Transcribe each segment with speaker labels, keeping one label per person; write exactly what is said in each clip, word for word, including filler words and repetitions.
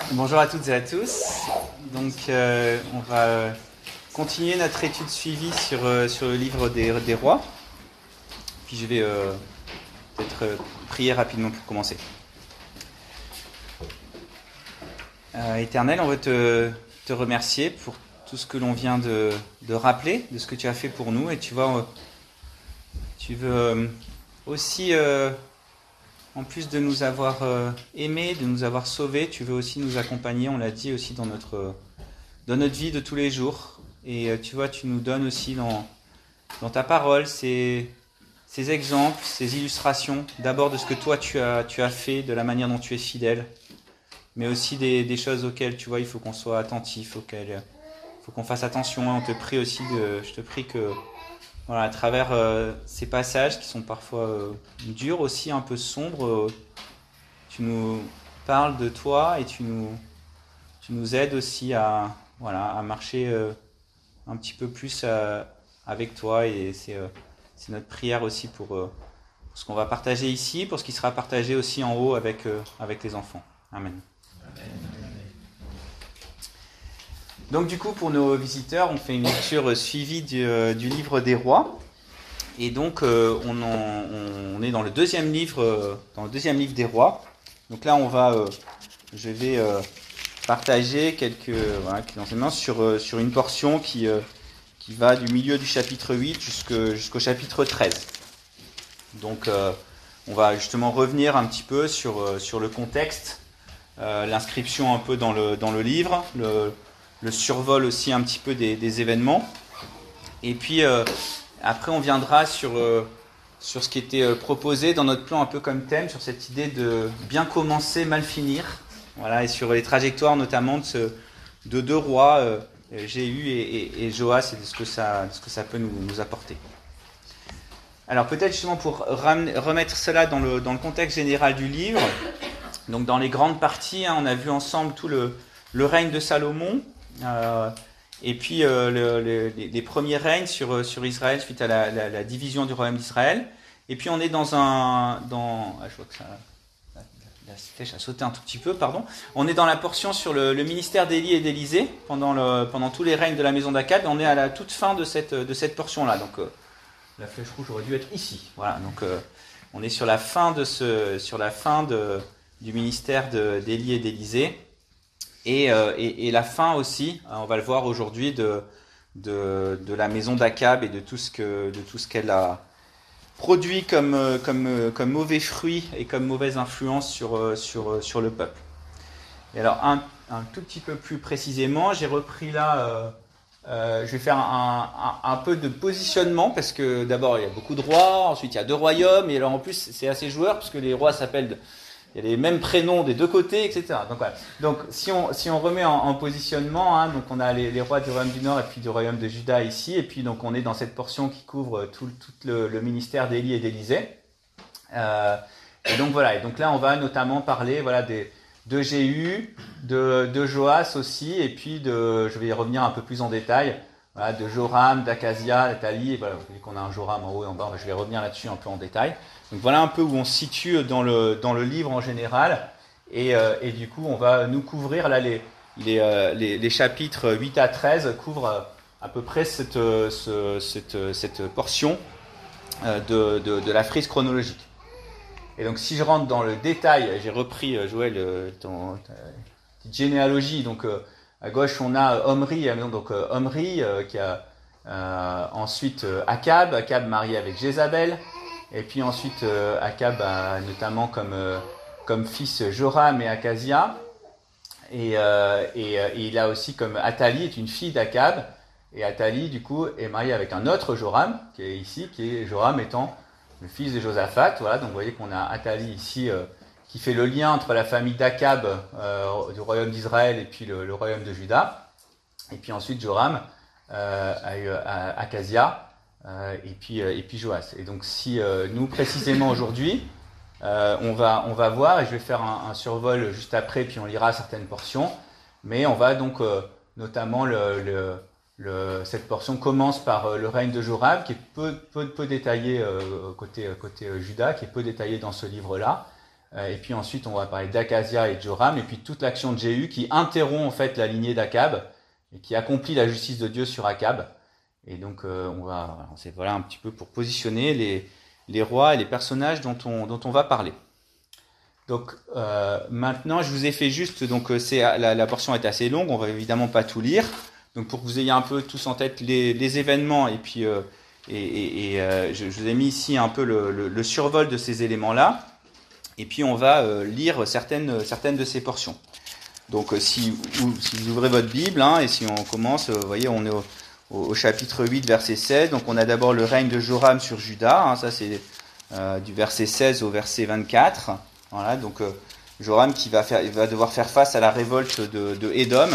Speaker 1: Bonjour à toutes et à tous. Donc, euh, on va continuer notre étude suivie sur, euh, sur le livre des, des rois. Puis je vais euh, peut-être euh, prier rapidement pour commencer. Euh, Éternel, on veut te, te remercier pour tout ce que l'on vient de, de rappeler, de ce que tu as fait pour nous. Et tu vois, euh, tu veux euh, aussi... Euh, En plus de nous avoir euh, aimés, de nous avoir sauvés, tu veux aussi nous accompagner, on l'a dit aussi dans notre, euh, dans notre vie de tous les jours. Et euh, tu vois, tu nous donnes aussi dans, dans ta parole ces, ces exemples, ces illustrations, d'abord de ce que toi tu as, tu as fait, de la manière dont tu es fidèle, mais aussi des, des choses auxquelles, tu vois, il faut qu'on soit attentif, auxquelles il faut qu'on fasse attention. On te prie aussi, de, je te prie que... Voilà, à travers euh, ces passages qui sont parfois euh, durs aussi, un peu sombres, euh, tu nous parles de toi et tu nous, tu nous aides aussi à, voilà, à marcher euh, un petit peu plus euh, avec toi. Et c'est, euh, c'est notre prière aussi pour, euh, pour ce qu'on va partager ici, pour ce qui sera partagé aussi en haut avec, euh, avec les enfants. Amen. Amen. Donc du coup, pour nos visiteurs, on fait une lecture suivie du, euh, du livre des rois. Et donc, euh, on, en, on est dans le deuxième livre, euh, dans le deuxième livre des rois. Donc là, on va, euh, je vais euh, partager quelques, euh, voilà, quelques enseignements sur, euh, sur une portion qui, euh, qui va du milieu du chapitre huit jusqu'au, jusqu'au chapitre treize. Donc, euh, on va justement revenir un petit peu sur, euh, sur le contexte, euh, l'inscription un peu dans le, dans le livre, le, le survol aussi un petit peu des, des événements. Et puis... Euh, Après, on viendra sur, euh, sur ce qui était euh, proposé dans notre plan un peu comme thème, sur cette idée de bien commencer, mal finir. Voilà, et sur les trajectoires notamment de, ce, de deux rois, euh, Jéhu et, et, et Joas, et de ce que ça, de ce que ça peut nous, nous apporter. Alors peut-être justement pour ramener, remettre cela dans le, dans le contexte général du livre, donc dans les grandes parties, hein, on a vu ensemble tout le, le règne de Salomon, euh, et puis euh, le, le, les, les premiers règnes sur, sur Israël suite à la, la, la division du royaume d'Israël. Et puis on est dans un... Dans, ah, je vois que ça, la, la flèche a sauté un tout petit peu, pardon. On est dans la portion sur le, le ministère d'Élie et d'Élisée pendant, le, pendant tous les règnes de la maison d'Akab. On est à la toute fin de cette, de cette portion-là. Donc euh, la flèche rouge aurait dû être ici. Voilà, donc euh, on est sur la fin, de ce, sur la fin de, du ministère de, d'Élie et d'Élisée. Et, euh, et, et la fin aussi, on va le voir aujourd'hui, de, de, de la maison d'Akab et de tout ce, que, de tout ce qu'elle a produit comme, comme, comme mauvais fruits et comme mauvaise influence sur, sur, sur le peuple. Et alors, un, un tout petit peu plus précisément, j'ai repris là, euh, euh, je vais faire un, un, un peu de positionnement, parce que d'abord, il y a beaucoup de rois, ensuite il y a deux royaumes, et alors en plus, c'est assez joueur, parce que les rois s'appellent... Il y a les mêmes prénoms des deux côtés, et cetera. Donc, voilà. Donc si, on, si on remet en, en positionnement, hein, donc on a les, les rois du royaume du Nord et puis du royaume de Juda ici, et puis donc on est dans cette portion qui couvre tout, tout le, le ministère d'Élie et d'Élisée. Euh, et donc voilà. Et donc là, on va notamment parler, voilà, des, de Jéhu, de, de Joas aussi, et puis de, je vais y revenir un peu plus en détail, voilà, de Joram, d'Akazia, d'Athalie. Voilà, vous voyez qu'on a un Joram en haut et en bas. Je vais revenir là-dessus un peu en détail. Donc voilà un peu où on se situe dans le, dans le livre en général, et, euh, et du coup on va nous couvrir, là les, les, euh, les, les chapitres huit à treize couvrent à peu près cette, ce, cette, cette portion de, de, de la frise chronologique. Et donc si je rentre dans le détail, j'ai repris Joël ton, ta petite généalogie, donc euh, à gauche on a Omri, donc euh, Omri euh, qui a euh, ensuite euh, Akab, Akab marié avec Jézabel. Et puis ensuite, euh, Akab a notamment comme, euh, comme fils Joram et Akazia. Et, euh, et, et il a aussi comme Athalie est une fille d'Akab. Et Athalie, du coup, est mariée avec un autre Joram, qui est ici, qui est Joram étant le fils de Josaphat. Voilà, donc vous voyez qu'on a Athalie ici, euh, qui fait le lien entre la famille d'Akab euh, du royaume d'Israël et puis le, le royaume de Juda. Et puis ensuite, Joram euh, a eu Akazia. Euh, et puis euh, et puis Joas. Et donc si euh, nous précisément aujourd'hui, euh, on va on va voir, et je vais faire un, un survol juste après, puis on lira certaines portions. Mais on va donc euh, notamment le, le, le cette portion commence par euh, le règne de Joram, qui est peu peu peu détaillé euh, côté côté euh, Juda, qui est peu détaillé dans ce livre-là. Euh, et puis ensuite, on va parler d'Akazia et de Joram, et puis toute l'action de Jéhu qui interrompt en fait la lignée d'Akab et qui accomplit la justice de Dieu sur Akab. Et donc, euh, on va, c'est voilà un petit peu pour positionner les, les rois et les personnages dont on, dont on va parler. Donc, euh, maintenant, je vous ai fait juste, donc c'est la, la portion est assez longue, on va évidemment pas tout lire. Donc, pour que vous ayez un peu tous en tête les, les événements, et puis euh, et, et, et euh, je, je vous ai mis ici un peu le, le, le survol de ces éléments-là. Et puis, on va euh, lire certaines, certaines de ces portions. Donc, euh, si, ou, si vous ouvrez votre Bible, hein, et si on commence, euh, vous voyez, on est au, au, au chapitre huit, verset seize. Donc, on a d'abord le règne de Joram sur Juda. Hein, ça, c'est euh, du verset seize au verset vingt-quatre. Voilà, donc euh, Joram qui va, faire, il va devoir faire face à la révolte de, de Édom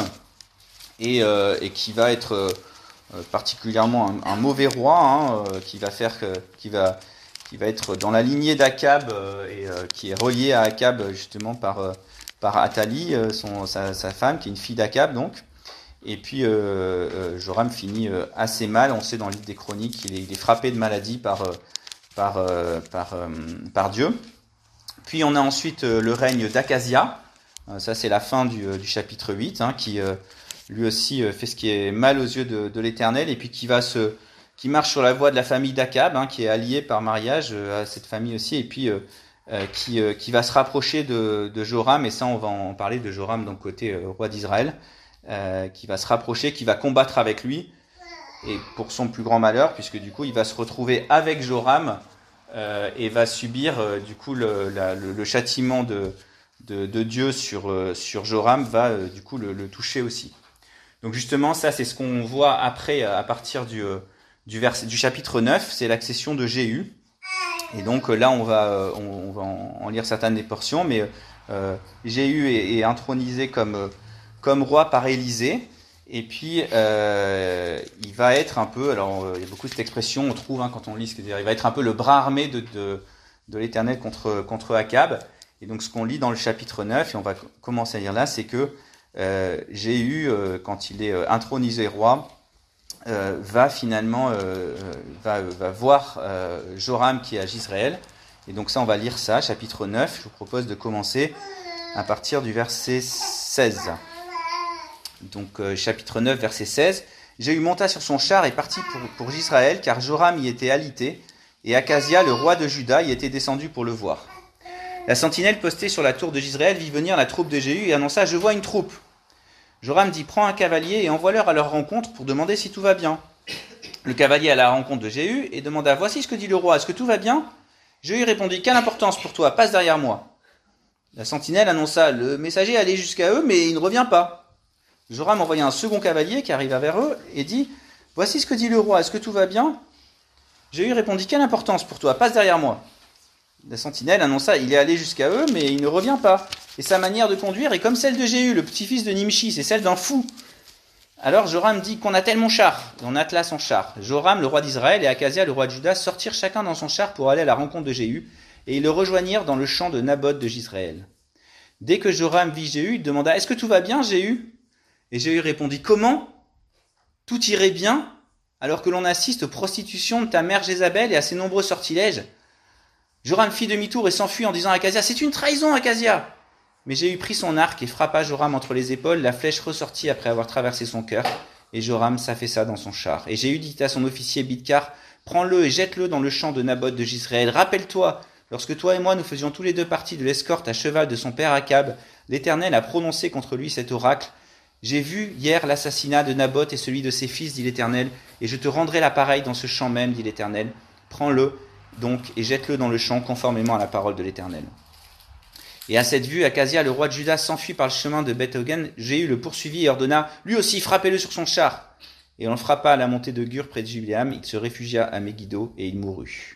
Speaker 1: et, euh, et qui va être euh, particulièrement un, un mauvais roi, hein, euh, qui va faire, que, qui va qui va être dans la lignée d'Akab euh, et euh, qui est relié à Akab justement par euh, par Athalie, euh, son sa, sa femme, qui est une fille d'Akab donc. Et puis euh, euh, Joram finit euh, assez mal. On sait dans le livre des Chroniques qu'il est, il est frappé de maladie par euh, par euh, par euh, par Dieu. Puis on a ensuite euh, le règne d'Akazia. Euh, ça c'est la fin du, euh, du chapitre huit, hein, qui euh, lui aussi euh, fait ce qui est mal aux yeux de, de l'Éternel et puis qui va se qui marche sur la voie de la famille d'Akab, hein, qui est alliée par mariage euh, à cette famille aussi, et puis euh, euh, qui, euh, qui va se rapprocher de, de Joram, et ça on va en parler de Joram, donc côté euh, roi d'Israël, euh, qui va se rapprocher, qui va combattre avec lui, et pour son plus grand malheur, puisque du coup il va se retrouver avec Joram, euh, et va subir euh, du coup le, la, le, le châtiment de, de, de Dieu sur, euh, sur Joram, va euh, du coup le, le toucher aussi. Donc justement ça c'est ce qu'on voit après, à partir du... Euh, Du, verset, du chapitre neuf, c'est l'accession de Jéhu. Et donc là, on va, on, on va en, en lire certaines des portions, mais euh, Jéhu est, est intronisé comme, comme roi par Élisée. Et puis, euh, il va être un peu, alors il y a beaucoup cette expression, on trouve hein, quand on lit ce que dire, il va être un peu le bras armé de, de, de l'Éternel contre, contre Akab. Et donc ce qu'on lit dans le chapitre neuf, et on va commencer à lire là, c'est que euh, Jéhu, euh, quand il est intronisé roi, Euh, va finalement euh, va, va voir euh, Joram qui est à Jizréel. Et donc ça, on va lire ça, chapitre neuf. Je vous propose de commencer à partir du verset seize. Donc euh, chapitre neuf, verset seize. Jéhu monta sur son char et partit pour, pour Jizréel, car Joram y était alité, et Akazia, le roi de Juda, y était descendu pour le voir. La sentinelle postée sur la tour de Jizréel vit venir la troupe de Jéhu et annonça « Je vois une troupe ». Joram dit « Prends un cavalier et envoie-leur à leur rencontre pour demander si tout va bien. » Le cavalier alla à la rencontre de Jéhu et demanda « Voici ce que dit le roi, est-ce que tout va bien ?» Jéhu répondit « Quelle importance pour toi, passe derrière moi. » La sentinelle annonça « Le messager allait jusqu'à eux, mais il ne revient pas. » Joram envoya un second cavalier qui arriva vers eux et dit « Voici ce que dit le roi, est-ce que tout va bien ?» Jéhu répondit « Quelle importance pour toi, passe derrière moi. » La sentinelle annonça « Il est allé jusqu'à eux, mais il ne revient pas. Et sa manière de conduire est comme celle de Jéhu, le petit-fils de Nimshi, c'est celle d'un fou. » Alors Joram dit « Qu'on attelle mon char. » Et on attela son char. Joram, le roi d'Israël, et Akazia, le roi de Juda, sortirent chacun dans son char pour aller à la rencontre de Jéhu, et ils le rejoignirent dans le champ de Naboth de Jizréel. Dès que Joram vit Jéhu, il demanda « Est-ce que tout va bien, Jéhu ?» Et Jéhu répondit « Comment ? Tout irait bien, alors que l'on assiste aux prostitutions de ta mère Jézabel et à ses nombreux sortilèges. » Joram fit demi-tour et s'enfuit en disant à Akazia « C'est une trahison, Akazia !» Mais Jéhu prit son arc et frappa Joram entre les épaules. La flèche ressortit après avoir traversé son cœur, et Joram s'affaissa dans son char. Et Jéhu dit à son officier Bidkar « Prends-le et jette-le dans le champ de Naboth de Jizréel. Rappelle-toi, lorsque toi et moi nous faisions tous les deux partie de l'escorte à cheval de son père Akab, l'Éternel a prononcé contre lui cet oracle. J'ai vu hier l'assassinat de Naboth et celui de ses fils, dit l'Éternel, et je te rendrai l'appareil dans ce champ même, dit l'Éternel. Prends-le donc et jette-le dans le champ conformément à la parole de l'Éternel. » Et à cette vue, Akazia, le roi de Juda, s'enfuit par le chemin de Beth-Hogan. Jéhu le poursuivit et ordonna « Lui aussi, frappez-le sur son char !» Et on le frappa à la montée de Gur près de Gibeam. Il se réfugia à Megiddo et il mourut.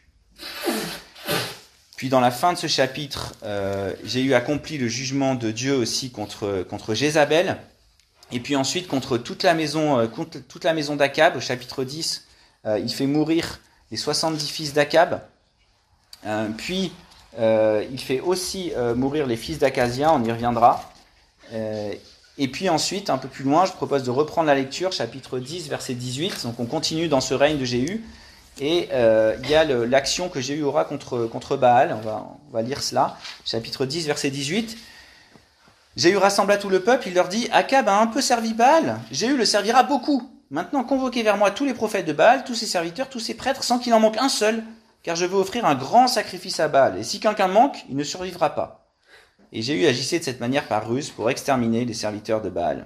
Speaker 1: Puis dans la fin de ce chapitre, euh, Jéhu accomplit le jugement de Dieu aussi contre, contre Jézabel. Et puis ensuite contre toute la maison, euh, contre toute la maison d'Akab. Au chapitre dix, euh, il fait mourir les soixante-dix fils d'Akab. Euh, puis... Euh, il fait aussi euh, mourir les fils d'Akazia, on y reviendra. Euh, et puis ensuite, un peu plus loin, je propose de reprendre la lecture, chapitre dix, verset dix-huit. Donc on continue dans ce règne de Jéhu. Et euh, il y a le, l'action que Jéhu aura contre, contre Baal. On va, on va lire cela. Chapitre dix, verset dix-huit. Jéhu rassembla tout le peuple. Il leur dit, Akab a un peu servi Baal. Jéhu le servira beaucoup. Maintenant, convoquez vers moi tous les prophètes de Baal, tous ses serviteurs, tous ses prêtres, sans qu'il en manque un seul, car je veux offrir un grand sacrifice à Baal. Et si quelqu'un manque, il ne survivra pas. Et Jéhu agissait de cette manière par ruse pour exterminer les serviteurs de Baal.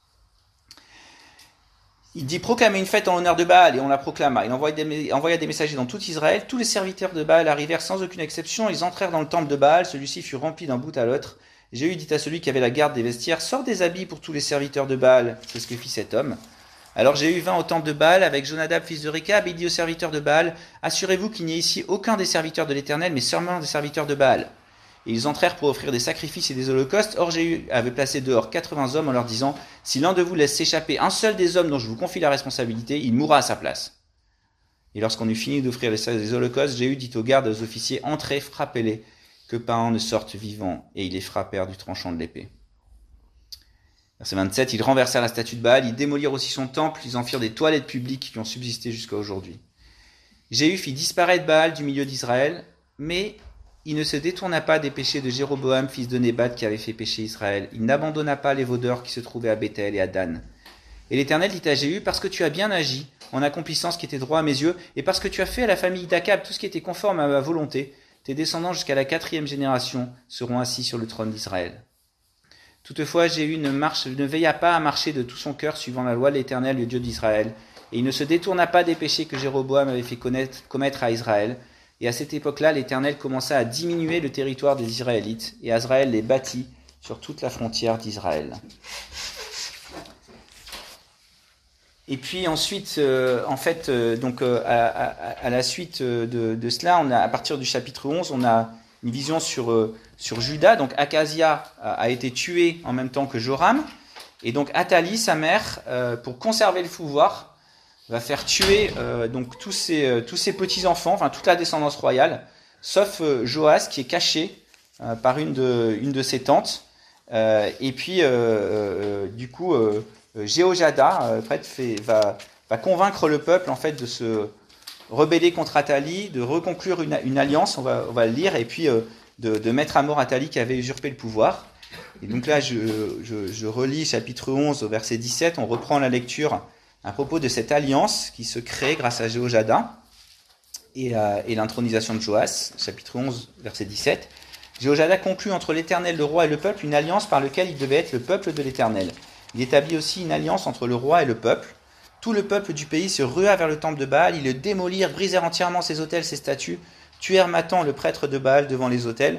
Speaker 1: Il dit proclamer une fête en l'honneur de Baal, et on la proclama. Il envoya des, envoya des messagers dans tout Israël. Tous les serviteurs de Baal arrivèrent sans aucune exception. Ils entrèrent dans le temple de Baal. Celui-ci fut rempli d'un bout à l'autre. Jéhu dit à celui qui avait la garde des vestiaires, sors des habits pour tous les serviteurs de Baal. C'est ce que fit cet homme. Alors Jéhu vint au temple de Baal avec Jonadab, fils de Récab, et il dit aux serviteurs de Baal, assurez-vous qu'il n'y ait ici aucun des serviteurs de l'Éternel, mais seulement des serviteurs de Baal. Et ils entrèrent pour offrir des sacrifices et des holocaustes. Or Jéhu avait placé dehors quatre-vingts hommes en leur disant, si l'un de vous laisse s'échapper un seul des hommes dont je vous confie la responsabilité, il mourra à sa place. Et lorsqu'on eut fini d'offrir les holocaustes, Jéhu dit aux gardes et aux officiers, entrez, frappez-les, que pas un ne sorte vivant. Et ils les frappèrent du tranchant de l'épée. Verset vingt-sept, ils renversèrent la statue de Baal, ils démolirent aussi son temple, ils en firent des toilettes publiques qui ont subsisté jusqu'à aujourd'hui. Jéhu fit disparaître Baal du milieu d'Israël, mais il ne se détourna pas des péchés de Jéroboam, fils de Nébat, qui avait fait pécher Israël. Il n'abandonna pas les vaudeurs qui se trouvaient à Béthel et à Dan. Et l'Éternel dit à Jéhu, parce que tu as bien agi, en accomplissant ce qui était droit à mes yeux, et parce que tu as fait à la famille d'Akab tout ce qui était conforme à ma volonté, tes descendants jusqu'à la quatrième génération seront assis sur le trône d'Israël. Toutefois, Jéhu ne, marche, ne veilla pas à marcher de tout son cœur suivant la loi de l'Éternel, le Dieu d'Israël, et il ne se détourna pas des péchés que Jéroboam avait fait connaître, commettre à Israël. Et à cette époque-là, l'Éternel commença à diminuer le territoire des Israélites, et Azraël les bâtit sur toute la frontière d'Israël. Et puis ensuite, euh, en fait, euh, donc euh, à, à, à la suite de, de cela, on a, à partir du chapitre onze, on a une vision sur, euh, sur Juda. Donc Akazia a, a été tué en même temps que Joram, et donc Athalie, sa mère, euh, pour conserver le pouvoir, va faire tuer euh, donc tous ses, euh, tous ses petits-enfants, enfin toute la descendance royale, sauf euh, Joas qui est caché euh, par une de, une de ses tantes. Euh, et puis, euh, euh, du coup, euh, Jéhojada euh, prêtre, fait, va, va convaincre le peuple en fait, de se rebeller contre Athalie, de reconclure une, une alliance, on va, on va le lire, et puis euh, de, de mettre à mort Athalie qui avait usurpé le pouvoir. Et donc là, je, je, je relis chapitre onze, au verset dix-sept, on reprend la lecture à propos de cette alliance qui se crée grâce à Jéhojada et, euh, et l'intronisation de Joas, chapitre onze, verset dix-sept. Jéhojada conclut entre l'Éternel, le roi et le peuple une alliance par laquelle il devait être le peuple de l'Éternel. Il établit aussi une alliance entre le roi et le peuple. Tout le peuple du pays se rua vers le temple de Baal, ils le démolirent, brisèrent entièrement ses autels, ses statues, tuèrent Mathan, le prêtre de Baal, devant les autels.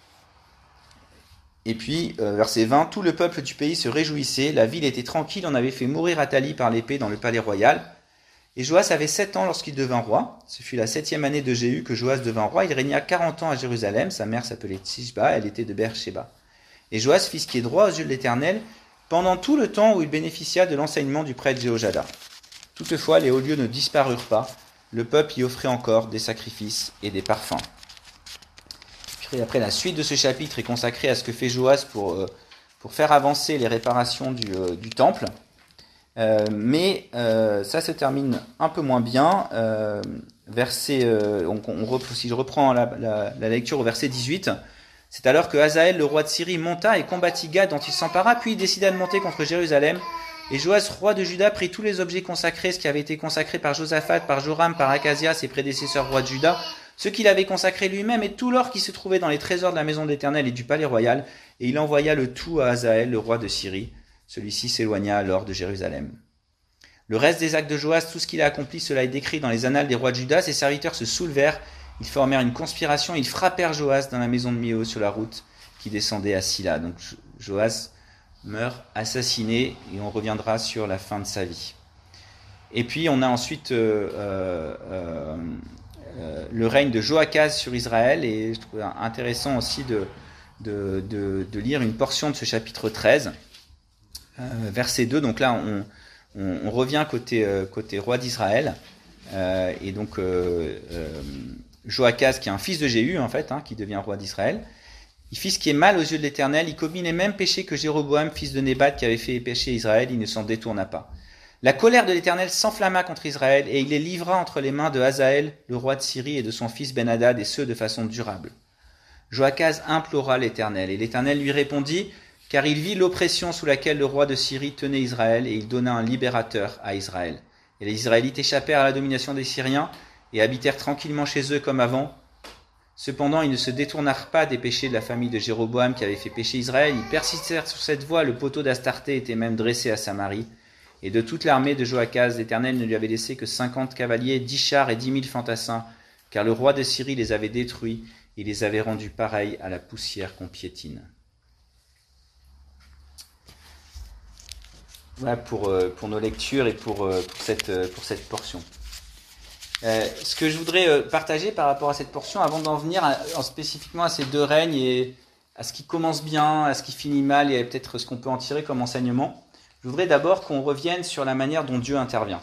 Speaker 1: Et puis, euh, verset vingt, tout le peuple du pays se réjouissait, la ville était tranquille, on avait fait mourir Athalie par l'épée dans le palais royal. Et Joas avait sept ans lorsqu'il devint roi. Ce fut la septième année de Jéhu que Joas devint roi. Il régna quarante ans à Jérusalem, sa mère s'appelait Tishba, elle était de Beersheba. Et Joas fit ce qui est droit aux yeux de l'Éternel, pendant tout le temps où il bénéficia de l'enseignement du prêtre Jéhojada. Toutefois, les hauts lieux ne disparurent pas, le peuple y offrait encore des sacrifices et des parfums. Et après, la suite de ce chapitre est consacrée à ce que fait Joas pour, euh, pour faire avancer les réparations du, euh, du temple. Euh, mais euh, ça se termine un peu moins bien. Euh, verset, euh, on, on, si je reprends la, la, la lecture au verset dix-huit, c'est alors que Hazaël, le roi de Syrie, monta et combattit Gad dont il s'empara, puis il décida de monter contre Jérusalem. Et Joas, roi de Juda, prit tous les objets consacrés, ce qui avait été consacré par Josaphat, par Joram, par Akazia, ses prédécesseurs rois de Juda, ce qu'il avait consacré lui-même et tout l'or qui se trouvait dans les trésors de la maison de l'Éternel et du palais royal, et il envoya le tout à Hazaël, le roi de Syrie. Celui-ci s'éloigna alors de Jérusalem. Le reste des actes de Joas, tout ce qu'il a accompli, cela est décrit dans les annales des rois de Juda. Ses serviteurs se soulevèrent, ils formèrent une conspiration, ils frappèrent Joas dans la maison de Mio sur la route qui descendait à Silla. Donc Joas meurt assassiné et on reviendra sur la fin de sa vie. Et puis on a ensuite euh, euh, euh, euh, le règne de Joachaz sur Israël, et je trouve intéressant aussi de, de, de, de lire une portion de ce chapitre treize, euh, verset deux. Donc là on, on, on revient côté, euh, côté roi d'Israël, euh, et donc euh, euh, Joachaz qui est un fils de Jéhu en fait, hein, qui devient roi d'Israël. Il fit ce qui est mal aux yeux de l'Éternel, il commit les mêmes péchés que Jéroboam, fils de Nébat, qui avait fait pécher Israël, il ne s'en détourna pas. La colère de l'Éternel s'enflamma contre Israël, et il les livra entre les mains de Hazaël, le roi de Syrie, et de son fils Ben-Hadad, et ce de façon durable. Joachaz implora l'Éternel, et l'Éternel lui répondit, car il vit l'oppression sous laquelle le roi de Syrie tenait Israël, et il donna un libérateur à Israël. Et les Israélites échappèrent à la domination des Syriens, et habitèrent tranquillement chez eux comme avant. Cependant, ils ne se détournèrent pas des péchés de la famille de Jéroboam qui avait fait pécher Israël. Ils persistèrent sur cette voie. Le poteau d'Astarté était même dressé à Samarie. Et de toute l'armée de Joachaz, l'Éternel ne lui avait laissé que cinquante cavaliers, dix chars et dix mille fantassins, car le roi de Syrie les avait détruits et les avait rendus pareils à la poussière qu'on piétine. Voilà pour, pour nos lectures et pour, pour, cette, pour cette portion. Euh, ce que je voudrais partager par rapport à cette portion, avant d'en venir à, en spécifiquement à ces deux règnes et à ce qui commence bien, à ce qui finit mal et peut-être ce qu'on peut en tirer comme enseignement, je voudrais d'abord qu'on revienne sur la manière dont Dieu intervient.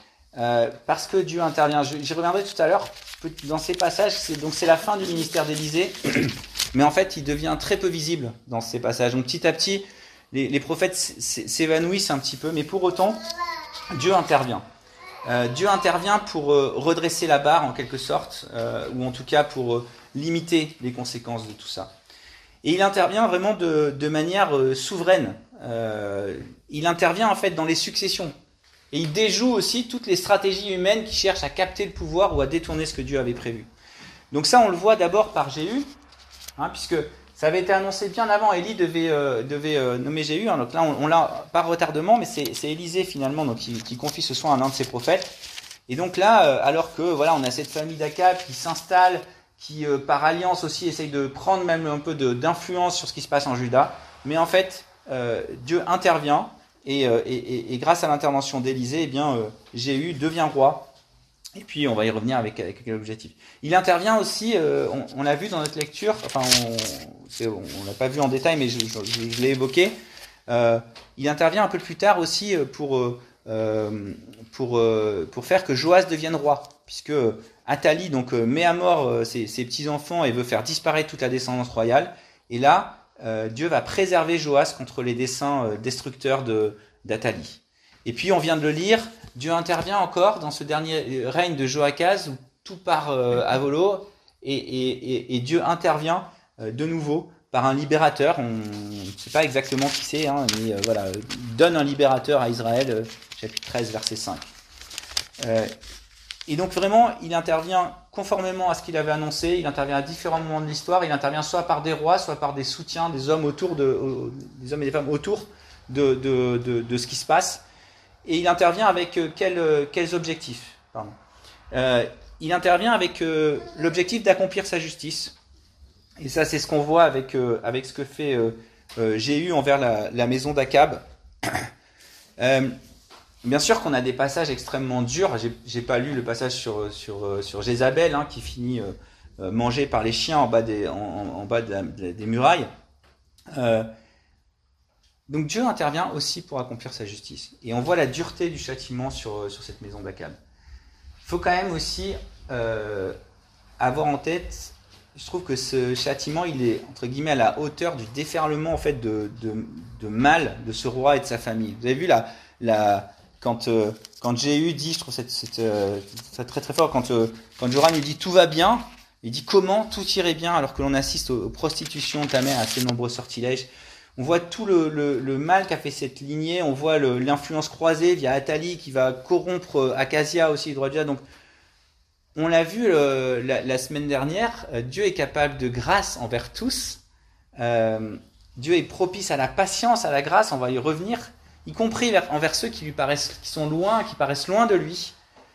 Speaker 1: Euh, parce que Dieu intervient, j'y reviendrai tout à l'heure, dans ces passages, c'est, donc c'est la fin du ministère d'Élisée, mais en fait il devient très peu visible dans ces passages. Donc petit à petit, les, les prophètes s'évanouissent un petit peu, mais pour autant, Dieu intervient. Euh, Dieu intervient pour euh, redresser la barre en quelque sorte, euh, ou en tout cas pour euh, limiter les conséquences de tout ça. Et il intervient vraiment de, de manière euh, souveraine. Euh, il intervient en fait dans les successions. Et il déjoue aussi toutes les stratégies humaines qui cherchent à capter le pouvoir ou à détourner ce que Dieu avait prévu. Donc ça, on le voit d'abord par Jéhu, hein, puisque ça avait été annoncé bien avant. Élie devait, euh, devait euh, nommer Jéhu. Hein, donc là, on, on l'a par retardement, mais c'est, c'est Élisée finalement donc, qui, qui confie ce soin à l'un de ses prophètes. Et donc là, euh, alors que voilà, on a cette famille d'Akab qui s'installe, qui euh, par alliance aussi essaye de prendre même un peu de, d'influence sur ce qui se passe en Juda. Mais en fait, euh, Dieu intervient et, euh, et, et, et grâce à l'intervention d'Élisée, eh bien, euh, Jéhu devient roi. Et puis on va y revenir avec, avec quel objectif. Il intervient aussi, euh, on, on l'a vu dans notre lecture, enfin on c'est, on l'a pas vu en détail, mais je, je, je, je l'ai évoqué. Euh, il intervient un peu plus tard aussi pour euh, pour euh, pour faire que Joas devienne roi, puisque Athalie donc met à mort ses, ses petits enfants et veut faire disparaître toute la descendance royale. Et là, euh, Dieu va préserver Joas contre les desseins destructeurs de d'Athalie. Et puis on vient de le lire, Dieu intervient encore dans ce dernier règne de Joachaz où tout part euh, à volo et, et, et, et Dieu intervient euh, de nouveau par un libérateur. On ne sait pas exactement qui c'est, hein, mais euh, voilà, il donne un libérateur à Israël, euh, chapitre treize, verset cinq. Euh, et donc vraiment, il intervient conformément à ce qu'il avait annoncé, il intervient à différents moments de l'histoire, il intervient soit par des rois, soit par des soutiens, des hommes autour de, euh, des hommes et des femmes autour de, de, de, de ce qui se passe. Et il intervient avec euh, quel, euh, quels objectifs Pardon. Euh, Il intervient avec euh, l'objectif d'accomplir sa justice. Et ça, c'est ce qu'on voit avec, euh, avec ce que fait euh, euh, Jéhu envers la, la maison d'Akab. Euh, bien sûr qu'on a des passages extrêmement durs. J'ai, j'ai pas lu le passage sur, sur, sur Jézabel, hein, qui finit euh, mangé par les chiens en bas des, en, en bas de la, de, des murailles. Euh, Donc Dieu intervient aussi pour accomplir sa justice. Et on voit la dureté du châtiment sur, sur cette maison d'Akab. Il faut quand même aussi euh, avoir en tête, je trouve que ce châtiment, il est entre guillemets à la hauteur du déferlement en fait de, de, de mal de ce roi et de sa famille. Vous avez vu la, la, quand, euh, quand Jéhu dit, je trouve cette, cette, euh, ça très très fort, quand, euh, quand Joram lui dit tout va bien, il dit comment tout irait bien alors que l'on assiste aux, aux prostitutions de ta mère, à ses nombreux sortilèges. On voit tout le, le, le mal qu'a fait cette lignée, on voit le, l'influence croisée via Athalie qui va corrompre Acasia aussi, le droit de Dieu. Donc, on l'a vu euh, la, la semaine dernière, euh, Dieu est capable de grâce envers tous. Euh, Dieu est propice à la patience, à la grâce, on va y revenir, y compris vers, envers ceux qui lui paraissent, qui sont loin, qui paraissent loin de lui.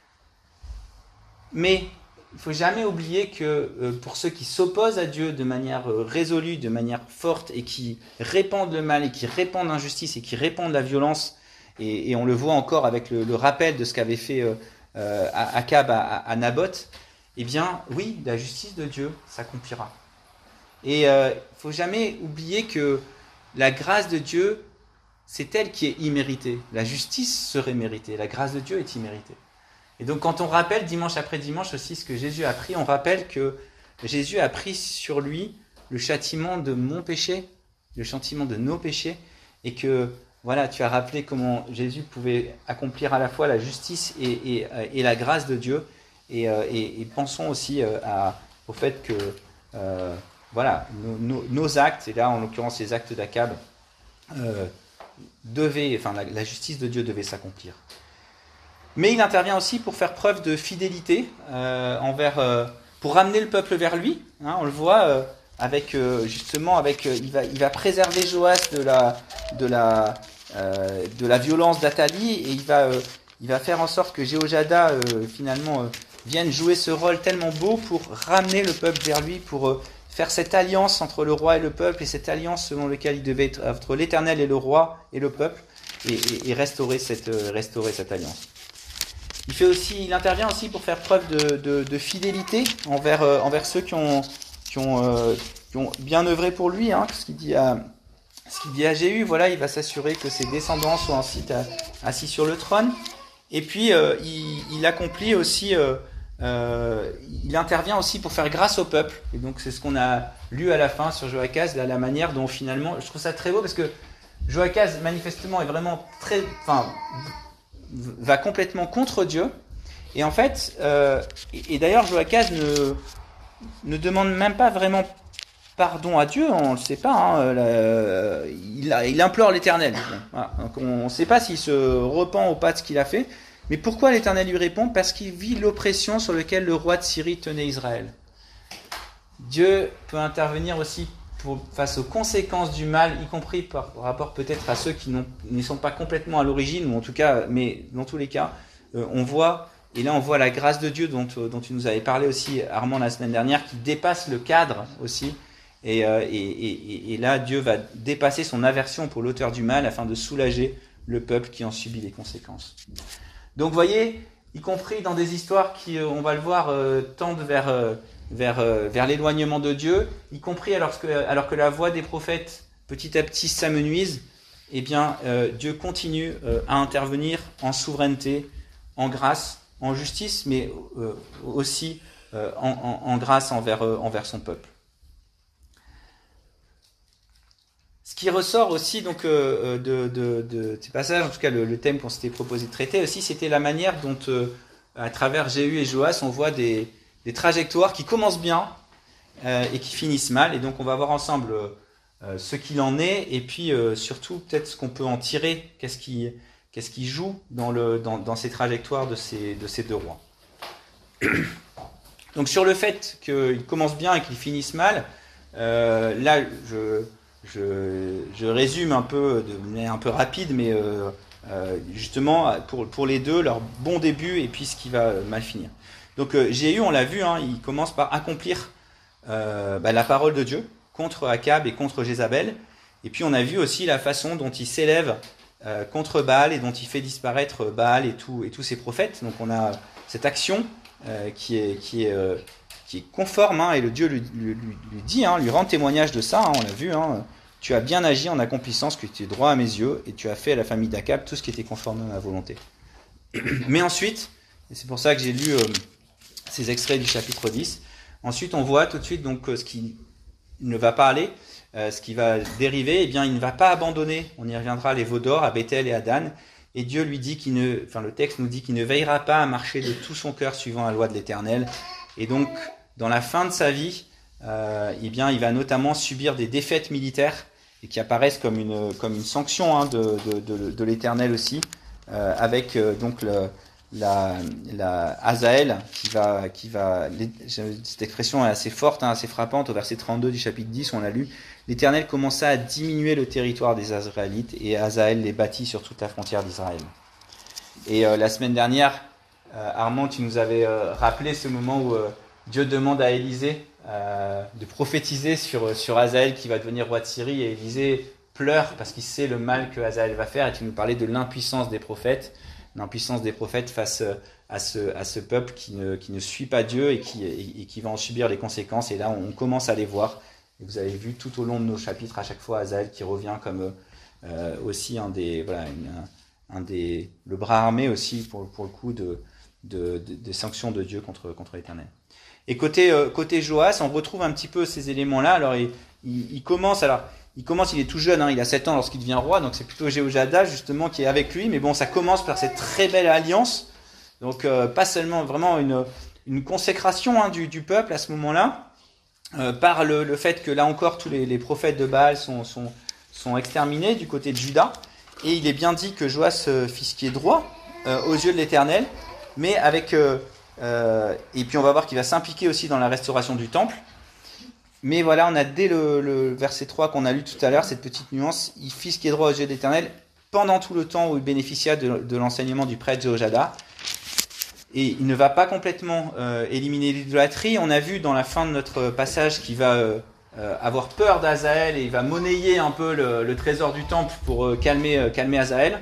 Speaker 1: Mais il ne faut jamais oublier que euh, pour ceux qui s'opposent à Dieu de manière euh, résolue, de manière forte, et qui répandent le mal, et qui répandent l'injustice, et qui répandent la violence, et, et on le voit encore avec le, le rappel de ce qu'avait fait euh, euh, Akab à, à, à Naboth, eh bien, oui, la justice de Dieu s'accomplira. Et il euh, ne faut jamais oublier que la grâce de Dieu, c'est elle qui est imméritée. La justice serait méritée, la grâce de Dieu est imméritée. Et donc quand on rappelle dimanche après dimanche aussi ce que Jésus a pris, on rappelle que Jésus a pris sur lui le châtiment de mon péché, le châtiment de nos péchés, et que voilà, tu as rappelé comment Jésus pouvait accomplir à la fois la justice et, et, et la grâce de Dieu. Et, et, et pensons aussi à, au fait que euh, voilà, nos, nos, nos actes, et là en l'occurrence les actes d'Akab, euh, devaient, enfin la, la justice de Dieu devait s'accomplir. Mais il intervient aussi pour faire preuve de fidélité euh, envers, euh, pour ramener le peuple vers lui. Hein, on le voit euh, avec euh, justement avec, euh, il va, il va préserver Joas de la, de la, euh, de la violence d'Athalie et il va, euh, il va faire en sorte que Jéhojada euh, finalement euh, vienne jouer ce rôle tellement beau pour ramener le peuple vers lui, pour euh, faire cette alliance entre le roi et le peuple et cette alliance selon laquelle il devait être entre l'Éternel et le roi et le peuple et, et, et restaurer cette, euh, restaurer cette alliance. Il, fait aussi, il intervient aussi pour faire preuve de, de, de fidélité envers, euh, envers ceux qui ont, qui, ont, euh, qui ont bien œuvré pour lui. Hein, ce qu'il dit à, ce qu'il dit à Jéhu, voilà, il va s'assurer que ses descendants soient ensuite à, assis sur le trône. Et puis, euh, il, il accomplit aussi, euh, euh, il intervient aussi pour faire grâce au peuple. Et donc, c'est ce qu'on a lu à la fin sur Joachaz, la, la manière dont finalement, je trouve ça très beau parce que Joachaz, manifestement, est vraiment très, enfin, va complètement contre Dieu. Et en fait, euh, et, et d'ailleurs, Joachaz ne, ne demande même pas vraiment pardon à Dieu, on ne le sait pas. Hein, euh, il, il implore l'Éternel. Voilà. Donc on ne sait pas s'il se repent ou pas de ce qu'il a fait. Mais pourquoi l'Éternel lui répond ? Parce qu'il vit l'oppression sur laquelle le roi de Syrie tenait Israël. Dieu peut intervenir aussi pour, face aux conséquences du mal, y compris par rapport peut-être à ceux qui ne sont pas complètement à l'origine, ou en tout cas, mais dans tous les cas, euh, on voit, et là on voit la grâce de Dieu dont, dont tu nous avais parlé aussi, Armand, la semaine dernière, qui dépasse le cadre aussi. Et, euh, et, et, et là, Dieu va dépasser son aversion pour l'auteur du mal afin de soulager le peuple qui en subit les conséquences. Donc, vous voyez, y compris dans des histoires qui, on va le voir, euh, tendent vers, euh, vers, euh, vers l'éloignement de Dieu, y compris alors que, alors que la voix des prophètes petit à petit s'amenuise, eh bien, euh, Dieu continue euh, à intervenir en souveraineté, en grâce, en justice, mais euh, aussi euh, en, en, en grâce envers, euh, envers son peuple. Ce qui ressort aussi donc euh, de, de, de ces passages, en tout cas le, le thème qu'on s'était proposé de traiter aussi, c'était la manière dont, euh, à travers Jéhu et Joas, on voit des, des trajectoires qui commencent bien euh, et qui finissent mal. Et donc on va voir ensemble euh, ce qu'il en est et puis euh, surtout peut-être ce qu'on peut en tirer, qu'est-ce qui, qu'est-ce qui joue dans, le, dans, dans ces trajectoires de ces, de ces deux rois. Donc sur le fait qu'ils commencent bien et qu'ils finissent mal, euh, là je... Je, je résume un peu de manière un peu rapide, mais euh, euh, justement pour, pour les deux, leur bon début et puis ce qui va mal finir. Donc euh, Jéhu, on l'a vu, hein, il commence par accomplir euh, bah, la parole de Dieu contre Akab et contre Jézabel. Et puis on a vu aussi la façon dont il s'élève euh, contre Baal et dont il fait disparaître Baal et, tout, et tous ses prophètes. Donc on a cette action euh, qui est... Qui est euh, qui est conforme, hein, et le Dieu lui, lui, lui dit, hein, lui rend témoignage de ça, hein, on l'a vu, hein, tu as bien agi en accomplissant ce qui était droit à mes yeux, et tu as fait à la famille d'Akab tout ce qui était conforme à ma volonté. Mais ensuite, et c'est pour ça que j'ai lu euh, ces extraits du chapitre dix, ensuite on voit tout de suite donc, euh, ce qui ne va pas aller, euh, ce qui va dériver, eh bien il ne va pas abandonner, on y reviendra, les veaux d'or à Bethel et à Dan, et Dieu lui dit qu'il ne, enfin le texte nous dit qu'il ne veillera pas à marcher de tout son cœur suivant la loi de l'Éternel, et donc dans la fin de sa vie, euh, eh bien, il va notamment subir des défaites militaires et qui apparaissent comme une, comme une sanction hein, de, de, de, de l'Éternel aussi, euh, avec euh, donc le, la, la Hazaël qui va, qui va, cette expression est assez forte, hein, assez frappante, au verset trente-deux du chapitre dix, on l'a lu, l'Éternel commença à diminuer le territoire des Azraélites et Hazaël les bâtit sur toute la frontière d'Israël. Et euh, la semaine dernière, euh, Armand, tu nous avais euh, rappelé ce moment où euh, Dieu demande à Élisée euh, de prophétiser sur, sur Hazaël qui va devenir roi de Syrie, et Élisée pleure parce qu'il sait le mal que Hazaël va faire, et tu nous parlais de l'impuissance des prophètes, l'impuissance des prophètes face à ce, à ce peuple qui ne, qui ne suit pas Dieu et qui, et, et qui va en subir les conséquences, et là on commence à les voir, et vous avez vu tout au long de nos chapitres à chaque fois Hazaël qui revient comme euh, aussi un des, voilà, une, un des, le bras armé aussi pour, pour le coup de, de, de, des sanctions de Dieu contre, contre l'Éternel. Et côté, euh, côté Joas, on retrouve un petit peu ces éléments-là. Alors, il, il, il commence, alors, il commence, il est tout jeune, hein, il a sept ans lorsqu'il devient roi, donc c'est plutôt Jéhoiada justement qui est avec lui, mais bon, ça commence par cette très belle alliance, donc euh, pas seulement vraiment une, une consécration hein, du, du peuple à ce moment-là, euh, par le, le fait que là encore tous les, les prophètes de Baal sont, sont, sont exterminés du côté de Juda, et il est bien dit que Joas euh, fit ce qui est droit euh, aux yeux de l'Éternel, mais avec... Euh, euh, et puis on va voir qu'il va s'impliquer aussi dans la restauration du temple. Mais voilà, on a dès le, le verset trois qu'on a lu tout à l'heure, cette petite nuance, il fit ce qui est droit aux yeux de l'Éternel pendant tout le temps où il bénéficia de, de l'enseignement du prêtre Jéhoiada. Et il ne va pas complètement euh, éliminer l'idolâtrie. On a vu dans la fin de notre passage qu'il va euh, euh, avoir peur d'Azaël et il va monnayer un peu le, le trésor du temple pour euh, calmer, euh, calmer Azaël.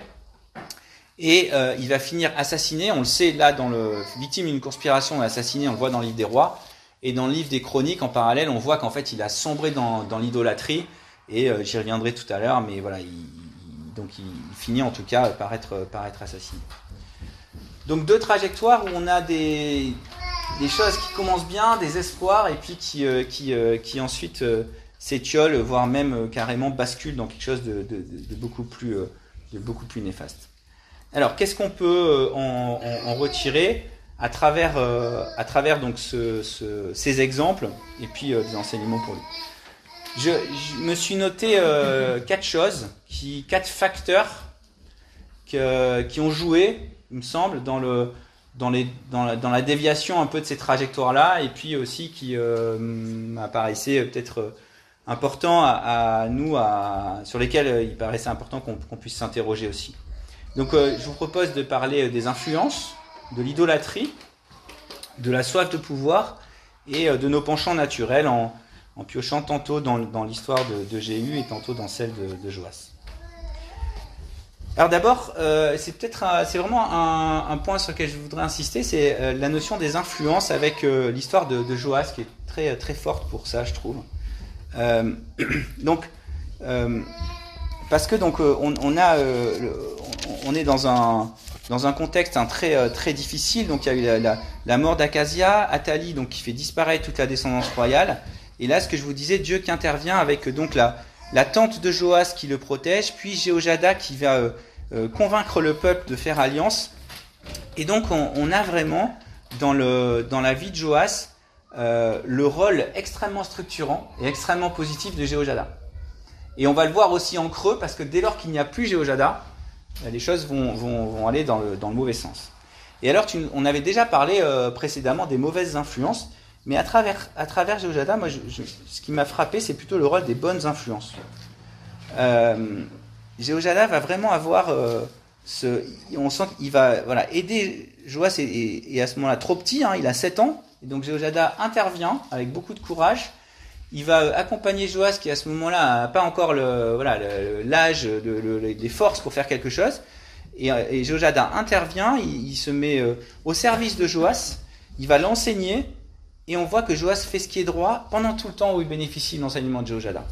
Speaker 1: Et euh, il va finir assassiné, on le sait là, dans le victime d'une conspiration, assassiné, on le voit dans le livre des rois. Et dans le livre des chroniques, en parallèle, on voit qu'en fait, il a sombré dans, dans l'idolâtrie. Et euh, j'y reviendrai tout à l'heure, mais voilà, il, il, donc il, il finit en tout cas par être, par être assassiné. Donc deux trajectoires où on a des, des choses qui commencent bien, des espoirs, et puis qui, euh, qui, euh, qui ensuite euh, s'étiolent, voire même euh, carrément basculent dans quelque chose de, de, de, beaucoup, plus, euh, de beaucoup plus néfaste. Alors, qu'est-ce qu'on peut en, en, en retirer à travers, euh, à travers donc ce, ce, ces exemples et puis euh, des enseignements pour lui. Je, je me suis noté euh, quatre choses, qui, quatre facteurs que, qui ont joué, il me semble, dans, le, dans, les, dans, la, dans la déviation un peu de ces trajectoires-là, et puis aussi qui euh, m'apparaissaient peut-être importants à, à nous, à, sur lesquels il paraissait important qu'on, qu'on puisse s'interroger aussi. Donc euh, je vous propose de parler des influences, de l'idolâtrie, de la soif de pouvoir et euh, de nos penchants naturels en, en piochant tantôt dans, dans l'histoire de, de Jéhu et tantôt dans celle de, de Joas. Alors d'abord, euh, c'est peut-être un, c'est vraiment un, un point sur lequel je voudrais insister, c'est euh, la notion des influences avec euh, l'histoire de, de Joas qui est très très forte pour ça, je trouve. Euh, donc euh, parce que donc on, on a euh, le, on est dans un dans un contexte hein, très très difficile. Donc il y a eu la, la, la mort d'Acasia, Athalie donc qui fait disparaître toute la descendance royale. Et là, ce que je vous disais, Dieu qui intervient avec donc la la tante de Joas qui le protège, puis Jéhoiada qui va euh, euh, convaincre le peuple de faire alliance. Et donc on, on a vraiment dans le dans la vie de Joas euh, le rôle extrêmement structurant et extrêmement positif de Jéhoiada. Et on va le voir aussi en creux, parce que dès lors qu'il n'y a plus Jéhoiada, les choses vont, vont, vont aller dans le, dans le mauvais sens. Et alors, tu, on avait déjà parlé euh, précédemment des mauvaises influences, mais à travers, à travers Jéhoiada, moi, je, je, ce qui m'a frappé, c'est plutôt le rôle des bonnes influences. Euh, Jéhoiada va vraiment avoir euh, ce... On sent qu'il va voilà, aider Joas, et, et, et à ce moment-là trop petit, hein, il a sept ans, et donc Jéhoiada intervient avec beaucoup de courage. Il va accompagner Joas qui à ce moment-là n'a pas encore le, voilà, le, l'âge, le, le, les forces pour faire quelque chose. Et, et Jéhoiada intervient, il, il se met euh, au service de Joas, il va l'enseigner, et on voit que Joas fait ce qui est droit pendant tout le temps où il bénéficie de l'enseignement de Jéhoiada.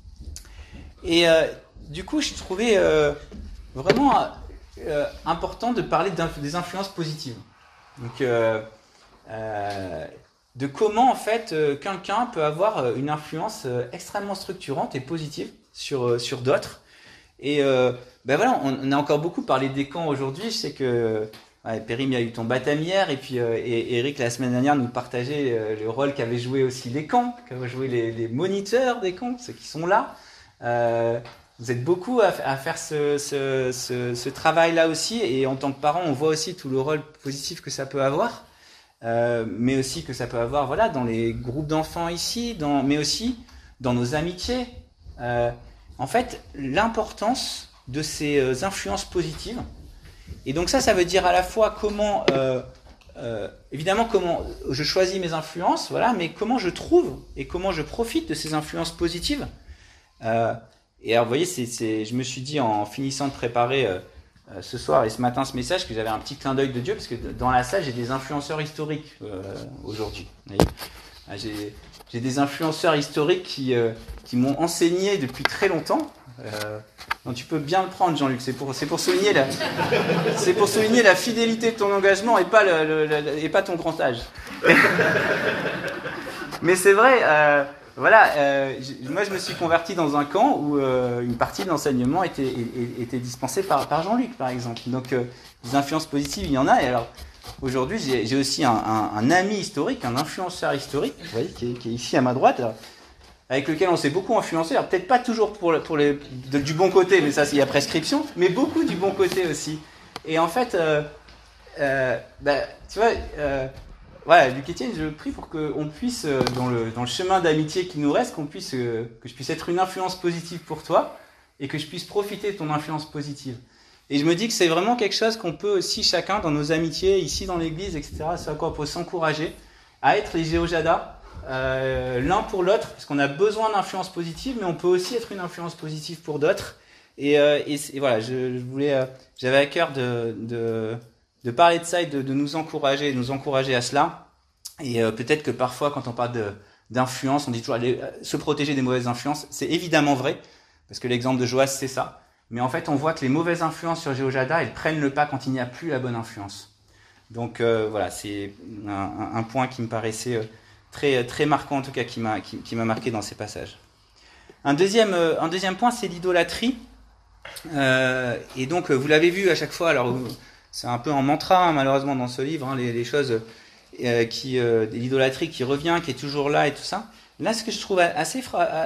Speaker 1: Et euh, du coup, je trouvais euh, vraiment euh, important de parler des influences positives. Donc, euh, euh, de comment en fait euh, quelqu'un peut avoir euh, une influence euh, extrêmement structurante et positive sur euh, sur d'autres. Et euh, ben voilà, on, on a encore beaucoup parlé des camps aujourd'hui. Je sais que ouais, Périm, il y a eu ton baptême hier, et puis euh, et Eric la semaine dernière nous partageait euh, le rôle qu'avaient joué aussi les camps, qu'avaient joué les, les moniteurs des camps, ceux qui sont là. Euh, vous êtes beaucoup à, à faire ce, ce, ce, ce travail-là aussi, et en tant que parent, on voit aussi tout le rôle positif que ça peut avoir. Euh, mais aussi que ça peut avoir voilà, dans les groupes d'enfants ici, dans, mais aussi dans nos amitiés. Euh, en fait, l'importance de ces euh, influences positives. Et donc ça, ça veut dire à la fois comment, euh, euh, évidemment, comment je choisis mes influences, voilà, mais comment je trouve et comment je profite de ces influences positives. Euh, et alors, vous voyez, c'est, c'est, je me suis dit en finissant de préparer euh, Euh, ce soir et ce matin ce message que j'avais un petit clin d'œil de Dieu, parce que dans la salle j'ai des influenceurs historiques euh, aujourd'hui. J'ai, j'ai des influenceurs historiques qui, euh, qui m'ont enseigné depuis très longtemps. Euh, donc tu peux bien le prendre, Jean-Luc. C'est pour, c'est pour souligner la, c'est pour souligner la fidélité de ton engagement et pas le, le, le et pas ton grand âge. Mais c'est vrai. Euh, voilà, euh, je, moi je me suis converti dans un camp où euh, une partie de l'enseignement était, était, était dispensée par, par Jean-Luc, par exemple. Donc euh, des influences positives, il y en a. Et alors aujourd'hui, j'ai, j'ai aussi un, un, un ami historique, un influenceur historique, vous voyez, qui est, qui est ici à ma droite, alors, avec lequel on s'est beaucoup influencé. Alors peut-être pas toujours pour, pour les, de, du bon côté, mais ça, il y a prescription, mais beaucoup du bon côté aussi. Et en fait, euh, euh, bah, tu vois... Euh, Voilà, Luc Etienne, je prie pour qu'on puisse, dans le, dans le chemin d'amitié qui nous reste, qu'on puisse, que je puisse être une influence positive pour toi et que je puisse profiter de ton influence positive. Et je me dis que c'est vraiment quelque chose qu'on peut aussi chacun dans nos amitiés, ici dans l'église, et cetera, c'est à quoi on peut s'encourager à être les Jéhoiada, euh, l'un pour l'autre, parce qu'on a besoin d'influence positive, mais on peut aussi être une influence positive pour d'autres. Et, euh, et, et voilà, je, je voulais, euh, j'avais à cœur de... de de parler de ça et de, de nous encourager, de nous encourager à cela. Et euh, peut-être que parfois, quand on parle de, d'influence, on dit toujours aller, euh, se protéger des mauvaises influences. C'est évidemment vrai, parce que l'exemple de Joas, c'est ça. Mais en fait, on voit que les mauvaises influences sur Jéhoiada, elles prennent le pas quand il n'y a plus la bonne influence. Donc euh, voilà, c'est un, un point qui me paraissait très, très marquant, en tout cas, qui m'a, qui, qui m'a marqué dans ces passages. Un deuxième, euh, un deuxième point, c'est l'idolâtrie. Euh, et donc, vous l'avez vu à chaque fois, alors... C'est un peu en mantra, hein, malheureusement, dans ce livre, hein, les, les choses, euh, qui, euh, l'idolâtrie qui revient, qui est toujours là et tout ça. Là, ce que je trouve assez,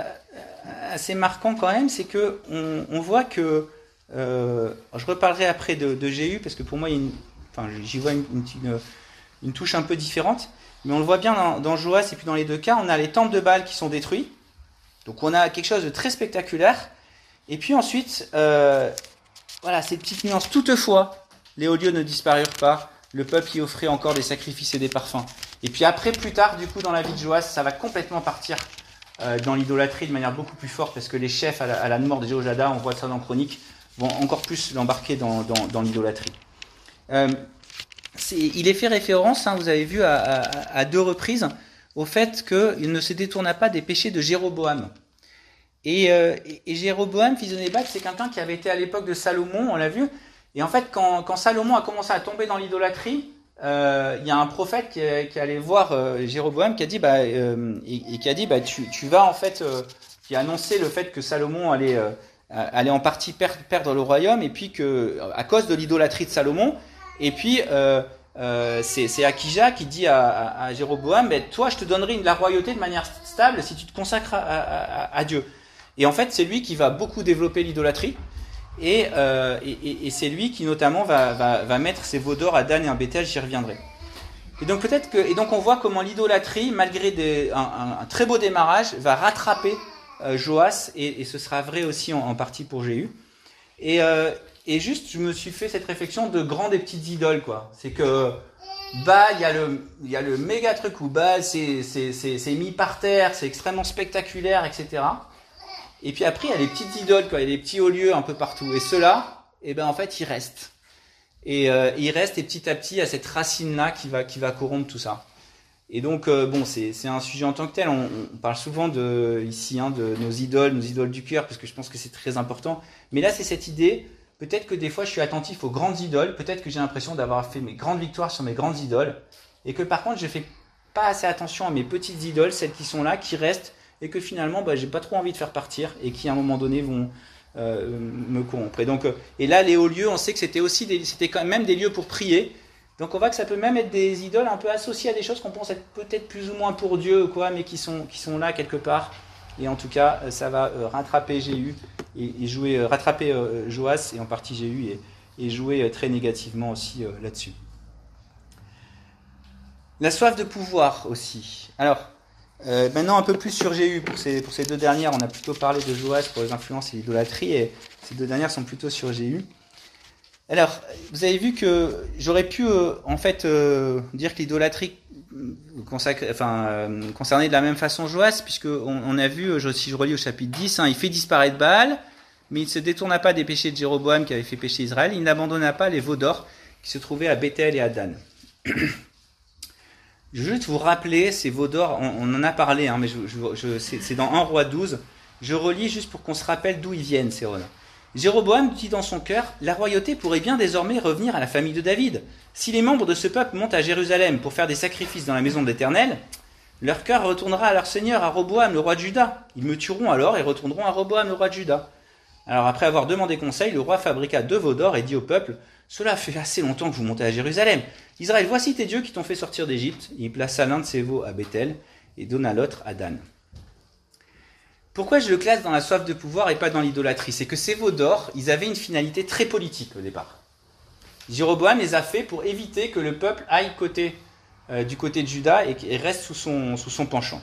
Speaker 1: assez marquant quand même, c'est que on, on voit que, euh, je reparlerai après de, de Jéhu, parce que pour moi, il y a une, enfin, j'y vois une, une, une touche un peu différente, mais on le voit bien dans, dans Joas, et puis dans les deux cas, on a les temples de Baal qui sont détruits, donc on a quelque chose de très spectaculaire, et puis ensuite, euh, voilà, ces petites nuances, toutefois, les hauts lieux ne disparurent pas, le peuple y offrait encore des sacrifices et des parfums. Et puis après, plus tard, du coup, dans la vie de Joas, ça va complètement partir euh, dans l'idolâtrie de manière beaucoup plus forte, parce que les chefs, à la, à la mort de Jéhoiada, on voit ça dans Chronique, vont encore plus l'embarquer dans, dans, dans l'idolâtrie. Euh, c'est, il est fait référence, hein, vous avez vu, à, à, à deux reprises, au fait qu'il ne se détourna pas des péchés de Jéroboam. Et, euh, et, et Jéroboam, fils de Nébat, c'est quelqu'un qui avait été à l'époque de Salomon, on l'a vu. Et en fait, quand, quand Salomon a commencé à tomber dans l'idolâtrie, euh, il y a un prophète qui, qui allait voir euh, Jéroboam, qui a dit, bah, euh, et, et qui a dit, bah, tu, tu vas en fait, euh, qui a annoncé le fait que Salomon allait, euh, allait en partie per, perdre le royaume, et puis que, à cause de l'idolâtrie de Salomon, et puis euh, euh, c'est, c'est Akija qui dit à, à, à Jéroboam, bah, toi, je te donnerai une, la royauté de manière stable si tu te consacres à, à, à Dieu. Et en fait, c'est lui qui va beaucoup développer l'idolâtrie. Et, euh, et, et c'est lui qui notamment va, va, va mettre ses veaux d'or à Dan et à Bethel, j'y reviendrai. Et donc peut-être que, et donc on voit comment l'idolâtrie, malgré des, un, un, un très beau démarrage, va rattraper euh, Joas, et, et ce sera vrai aussi en, en partie pour Jéhu. Et, euh, et juste, je me suis fait cette réflexion de grandes et petites idoles, quoi. C'est que bah il y a le, il y a le méga truc où bah c'est, c'est, c'est, c'est mis par terre, c'est extrêmement spectaculaire, et cetera. Et puis après, il y a les petites idoles, quoi, il y a les petits hauts lieux un peu partout. Et ceux-là, eh ben, en fait, ils restent. Et euh, ils restent, et petit à petit, il y a cette racine-là qui va, qui va corrompre tout ça. Et donc, euh, bon, c'est, c'est un sujet en tant que tel. On, on parle souvent de, ici, hein, de nos idoles, nos idoles du cœur, parce que je pense que c'est très important. Mais là, c'est cette idée. Peut-être que des fois, je suis attentif aux grandes idoles. Peut-être que j'ai l'impression d'avoir fait mes grandes victoires sur mes grandes idoles. Et que par contre, je fais pas assez attention à mes petites idoles, celles qui sont là, qui restent, et que finalement, bah, j'ai pas trop envie de faire partir, et qui à un moment donné vont euh, me corrompre. Et donc, euh, et là, les hauts lieux, on sait que c'était aussi, des, c'était quand même des lieux pour prier. Donc, on voit que ça peut même être des idoles un peu associées à des choses qu'on pense être peut-être plus ou moins pour Dieu, quoi, mais qui sont qui sont là quelque part. Et en tout cas, ça va euh, rattraper Jéhu et, et jouer, euh, rattraper euh, Joas et en partie Jéhu et, et jouer euh, très négativement aussi euh, là-dessus. La soif de pouvoir aussi. Alors. Euh, maintenant un peu plus sur Jéhu, pour ces, pour ces deux dernières, on a plutôt parlé de Joas pour les influences et l'idolâtrie, et ces deux dernières sont plutôt sur Jéhu. Alors, vous avez vu que j'aurais pu euh, en fait euh, dire que l'idolâtrie consacre, enfin, euh, concernait de la même façon Joas, puisque on, on a vu, je, si je relis au chapitre dix, hein, il fait disparaître Baal, mais il ne se détourna pas des péchés de Jéroboam qui avait fait pécher Israël, il n'abandonna pas les veaux d'or qui se trouvaient à Bethel et à Dan. Je veux juste vous rappeler ces veaux d'or, on, on en a parlé, hein, mais je, je, je, c'est, c'est dans un roi douze. Je relis juste pour qu'on se rappelle d'où ils viennent, ces rois-là. Jéroboam dit dans son cœur, la royauté pourrait bien désormais revenir à la famille de David. Si les membres de ce peuple montent à Jérusalem pour faire des sacrifices dans la maison de l'Éternel, Leur cœur retournera à leur seigneur, à Roboam, le roi de Juda. Ils me tueront alors et retourneront à Roboam, le roi de Juda. Alors après avoir demandé conseil, le roi fabriqua deux veaux d'or et dit au peuple, cela fait assez longtemps que vous montez à Jérusalem. Israël, voici tes dieux qui t'ont fait sortir d'Égypte. Il plaça l'un de ses veaux à Bethel et donna l'autre à Dan. Pourquoi je le classe dans la soif de pouvoir et pas dans l'idolâtrie? C'est que ces veaux d'or, ils avaient une finalité très politique au départ. Jéroboam les a fait pour éviter que le peuple aille côté, euh, du côté de Juda et, et reste sous son, sous son penchant.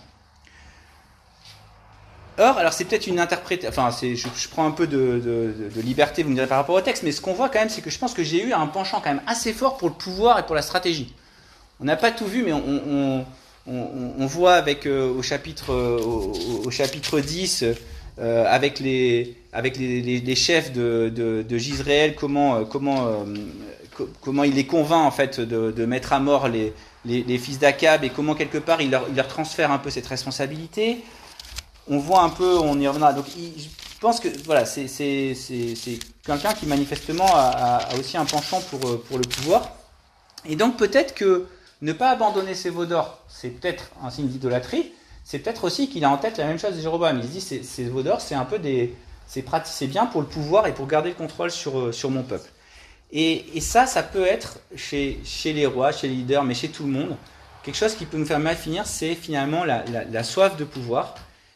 Speaker 1: Or, alors c'est peut-être une interprétation, enfin c'est, je, je prends un peu de, de, de liberté, vous me direz par rapport au texte, mais ce qu'on voit quand même, c'est que je pense que j'ai eu un penchant quand même assez fort pour le pouvoir et pour la stratégie. On n'a pas tout vu, mais on, on, on, on voit avec euh, au chapitre euh, au, au chapitre dix, euh, avec les avec les, les, les chefs de, de, de Jisraël, comment euh, comment euh, co- comment il les convainc en fait de, de mettre à mort les, les, les fils d'Akab et comment quelque part il leur, il leur transfère un peu cette responsabilité. On voit un peu, on y reviendra. Donc, il, je pense que voilà, c'est, c'est, c'est, c'est quelqu'un qui manifestement a, a, a aussi un penchant pour, pour le pouvoir. Et donc, peut-être que ne pas abandonner ses veaux d'or, c'est peut-être un signe d'idolâtrie. C'est peut-être aussi qu'il a en tête la même chose de Jéroboam. Il se dit, ces, ces veaux d'or, c'est un peu des, c'est pratique, c'est bien pour le pouvoir et pour garder le contrôle sur, sur mon peuple. Et, et ça, ça peut être chez, chez les rois, chez les leaders, mais chez tout le monde, quelque chose qui peut nous faire mal finir, c'est finalement la, la, la soif de pouvoir.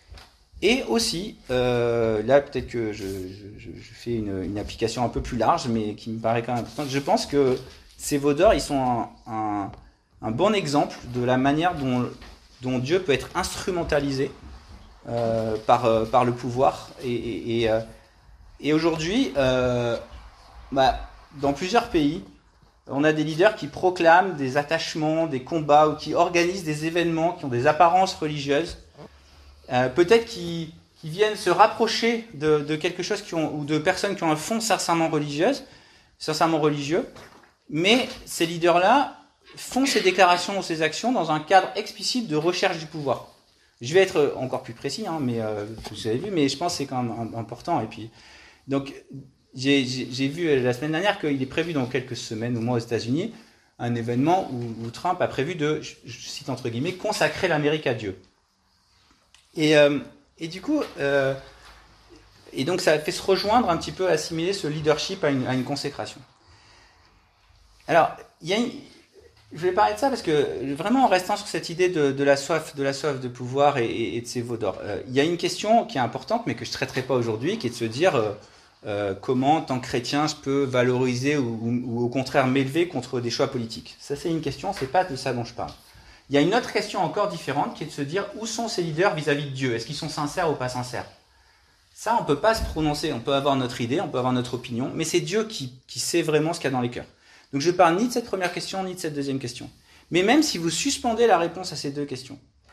Speaker 1: Et aussi, euh, là peut-être que je, je, je fais une, une application un peu plus large, mais qui me paraît quand même importante. Je pense que ces veaux d'or, ils sont un, un, un bon exemple de la manière dont, dont Dieu peut être instrumentalisé euh, par, euh, par le pouvoir. Et, et, et, euh, et aujourd'hui, euh, bah, dans plusieurs pays, on a des leaders qui proclament des attachements, des combats, ou qui organisent des événements qui ont des apparences religieuses. Euh, peut-être qu'ils, qu'ils viennent se rapprocher de, de quelque chose qui ont, ou de personnes qui ont un fond sincèrement religieux, sincèrement religieux, mais ces leaders-là font ces déclarations ou ces actions dans un cadre explicite de recherche du pouvoir. Je vais être encore plus précis, hein, mais euh, vous avez vu, mais je pense que c'est quand même important. Et puis, donc, j'ai, j'ai, j'ai vu la semaine dernière qu'il est prévu dans quelques semaines ou mois aux États-Unis un événement où, où Trump a prévu de, je, je cite entre guillemets, consacrer l'Amérique à Dieu. Et, euh, et du coup, euh, et donc ça fait se rejoindre un petit peu, assimiler ce leadership à une, à une consécration. Alors, il y a une, je vais parler de ça parce que vraiment en restant sur cette idée de, de la soif, de la soif de pouvoir et, et, et de ces veaux d'or, euh, il y a une question qui est importante, mais que je ne traiterai pas aujourd'hui, qui est de se dire euh, euh, comment, en tant que chrétien, je peux valoriser ou, ou, ou au contraire m'élever contre des choix politiques. Ça, c'est une question, c'est pas de ça dont je parle. Il y a une autre question encore différente qui est de se dire où sont ces leaders vis-à-vis de Dieu? Est-ce qu'ils sont sincères ou pas sincères? Ça, on ne peut pas se prononcer. On peut avoir notre idée, on peut avoir notre opinion, mais c'est Dieu qui, qui sait vraiment ce qu'il y a dans les cœurs. Donc je ne parle ni de cette première question, ni de cette deuxième question. Mais même si vous suspendez la réponse à ces deux questions,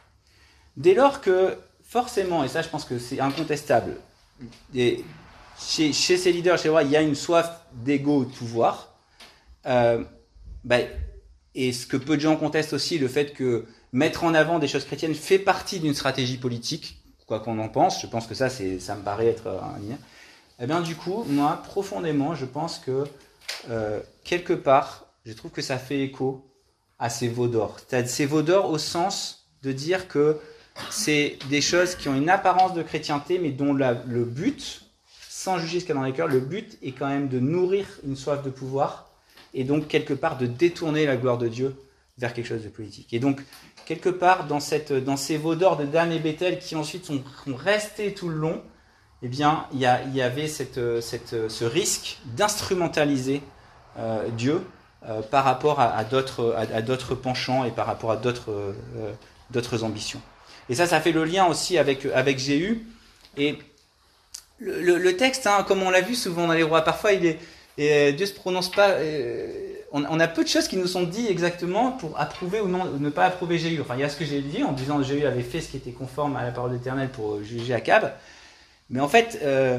Speaker 1: dès lors que, forcément, et ça je pense que c'est incontestable, et chez, chez ces leaders, chez les rois, il y a une soif d'ego de pouvoir, euh, bah, et ce que peu de gens contestent aussi, le fait que mettre en avant des choses chrétiennes fait partie d'une stratégie politique, quoi qu'on en pense, je pense que ça, c'est, ça me paraît être un lien. Eh bien, du coup, moi, profondément, je pense que, euh, quelque part, je trouve que ça fait écho à ces veaux d'or. C'est-à-dire ces veaux d'or au sens de dire que c'est des choses qui ont une apparence de chrétienté, mais dont la, le but, sans juger ce qu'il y a dans les cœurs, le but est quand même de nourrir une soif de pouvoir, et donc quelque part de détourner la gloire de Dieu vers quelque chose de politique. Et donc, quelque part, dans, cette, dans ces veaux d'or de Dan et Bethel, qui ensuite sont, sont restés tout le long, eh bien, il y, a, il y avait cette, cette, ce risque d'instrumentaliser euh, Dieu euh, par rapport à, à, d'autres, à, à d'autres penchants et par rapport à d'autres, euh, d'autres ambitions. Et ça, ça fait le lien aussi avec, avec Jéhu. Et le, le, le texte, hein, comme on l'a vu souvent dans les rois, parfois il est, et Dieu ne se prononce pas... Euh, on, on a peu de choses qui nous sont dites exactement pour approuver ou non, ne pas approuver Jéhu. Enfin, il y a ce que j'ai dit en disant que Jéhu avait fait ce qui était conforme à la parole d'Éternel pour juger Akab. Mais en fait, euh,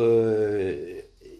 Speaker 1: euh,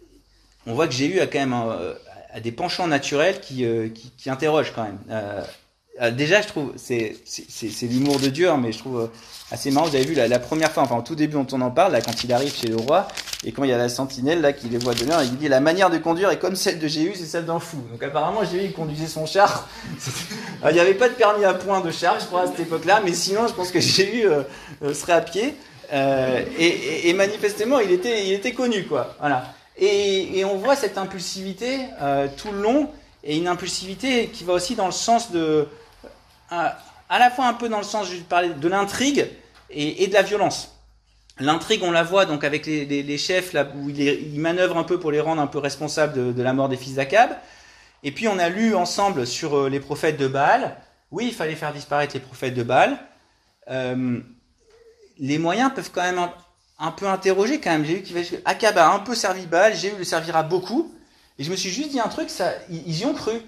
Speaker 1: on voit que Jéhu a quand même un, a des penchants naturels qui, euh, qui, qui interrogent quand même. Euh, euh, déjà, je trouve, c'est, c'est, c'est, c'est l'humour de Dieu, hein, mais je trouve euh, assez marrant. Vous avez vu la, la première fois, enfin au tout début, dont on en parle, là, quand il arrive chez le roi, et quand il y a la sentinelle là qui les voit de loin, il dit la manière de conduire est comme celle de Jéhu, c'est celle d'un fou. Donc apparemment, Jéhu il conduisait son char. Alors, il n'y avait pas de permis à point de char, je crois, à cette époque-là, mais sinon, je pense que Jéhu euh, euh, serait à pied. Euh, et, et, et manifestement, il était, il était connu, quoi. Voilà. Et, et on voit cette impulsivité euh, tout le long, et une impulsivité qui va aussi dans le sens de, euh, à la fois un peu dans le sens, je parlais de l'intrigue et, et de la violence. L'intrigue, on la voit donc avec les, les, les chefs là où il, est, il manœuvre un peu pour les rendre un peu responsables de, de la mort des fils d'Akab. Et puis on a lu ensemble sur euh, les prophètes de Baal. Oui, il fallait faire disparaître les prophètes de Baal. Euh, les moyens peuvent quand même un, un peu interroger quand même. J'ai vu qu'Akab a un peu servi Baal, Jéhu le servira beaucoup. Et je me suis juste dit un truc, ça, ils, ils y ont cru.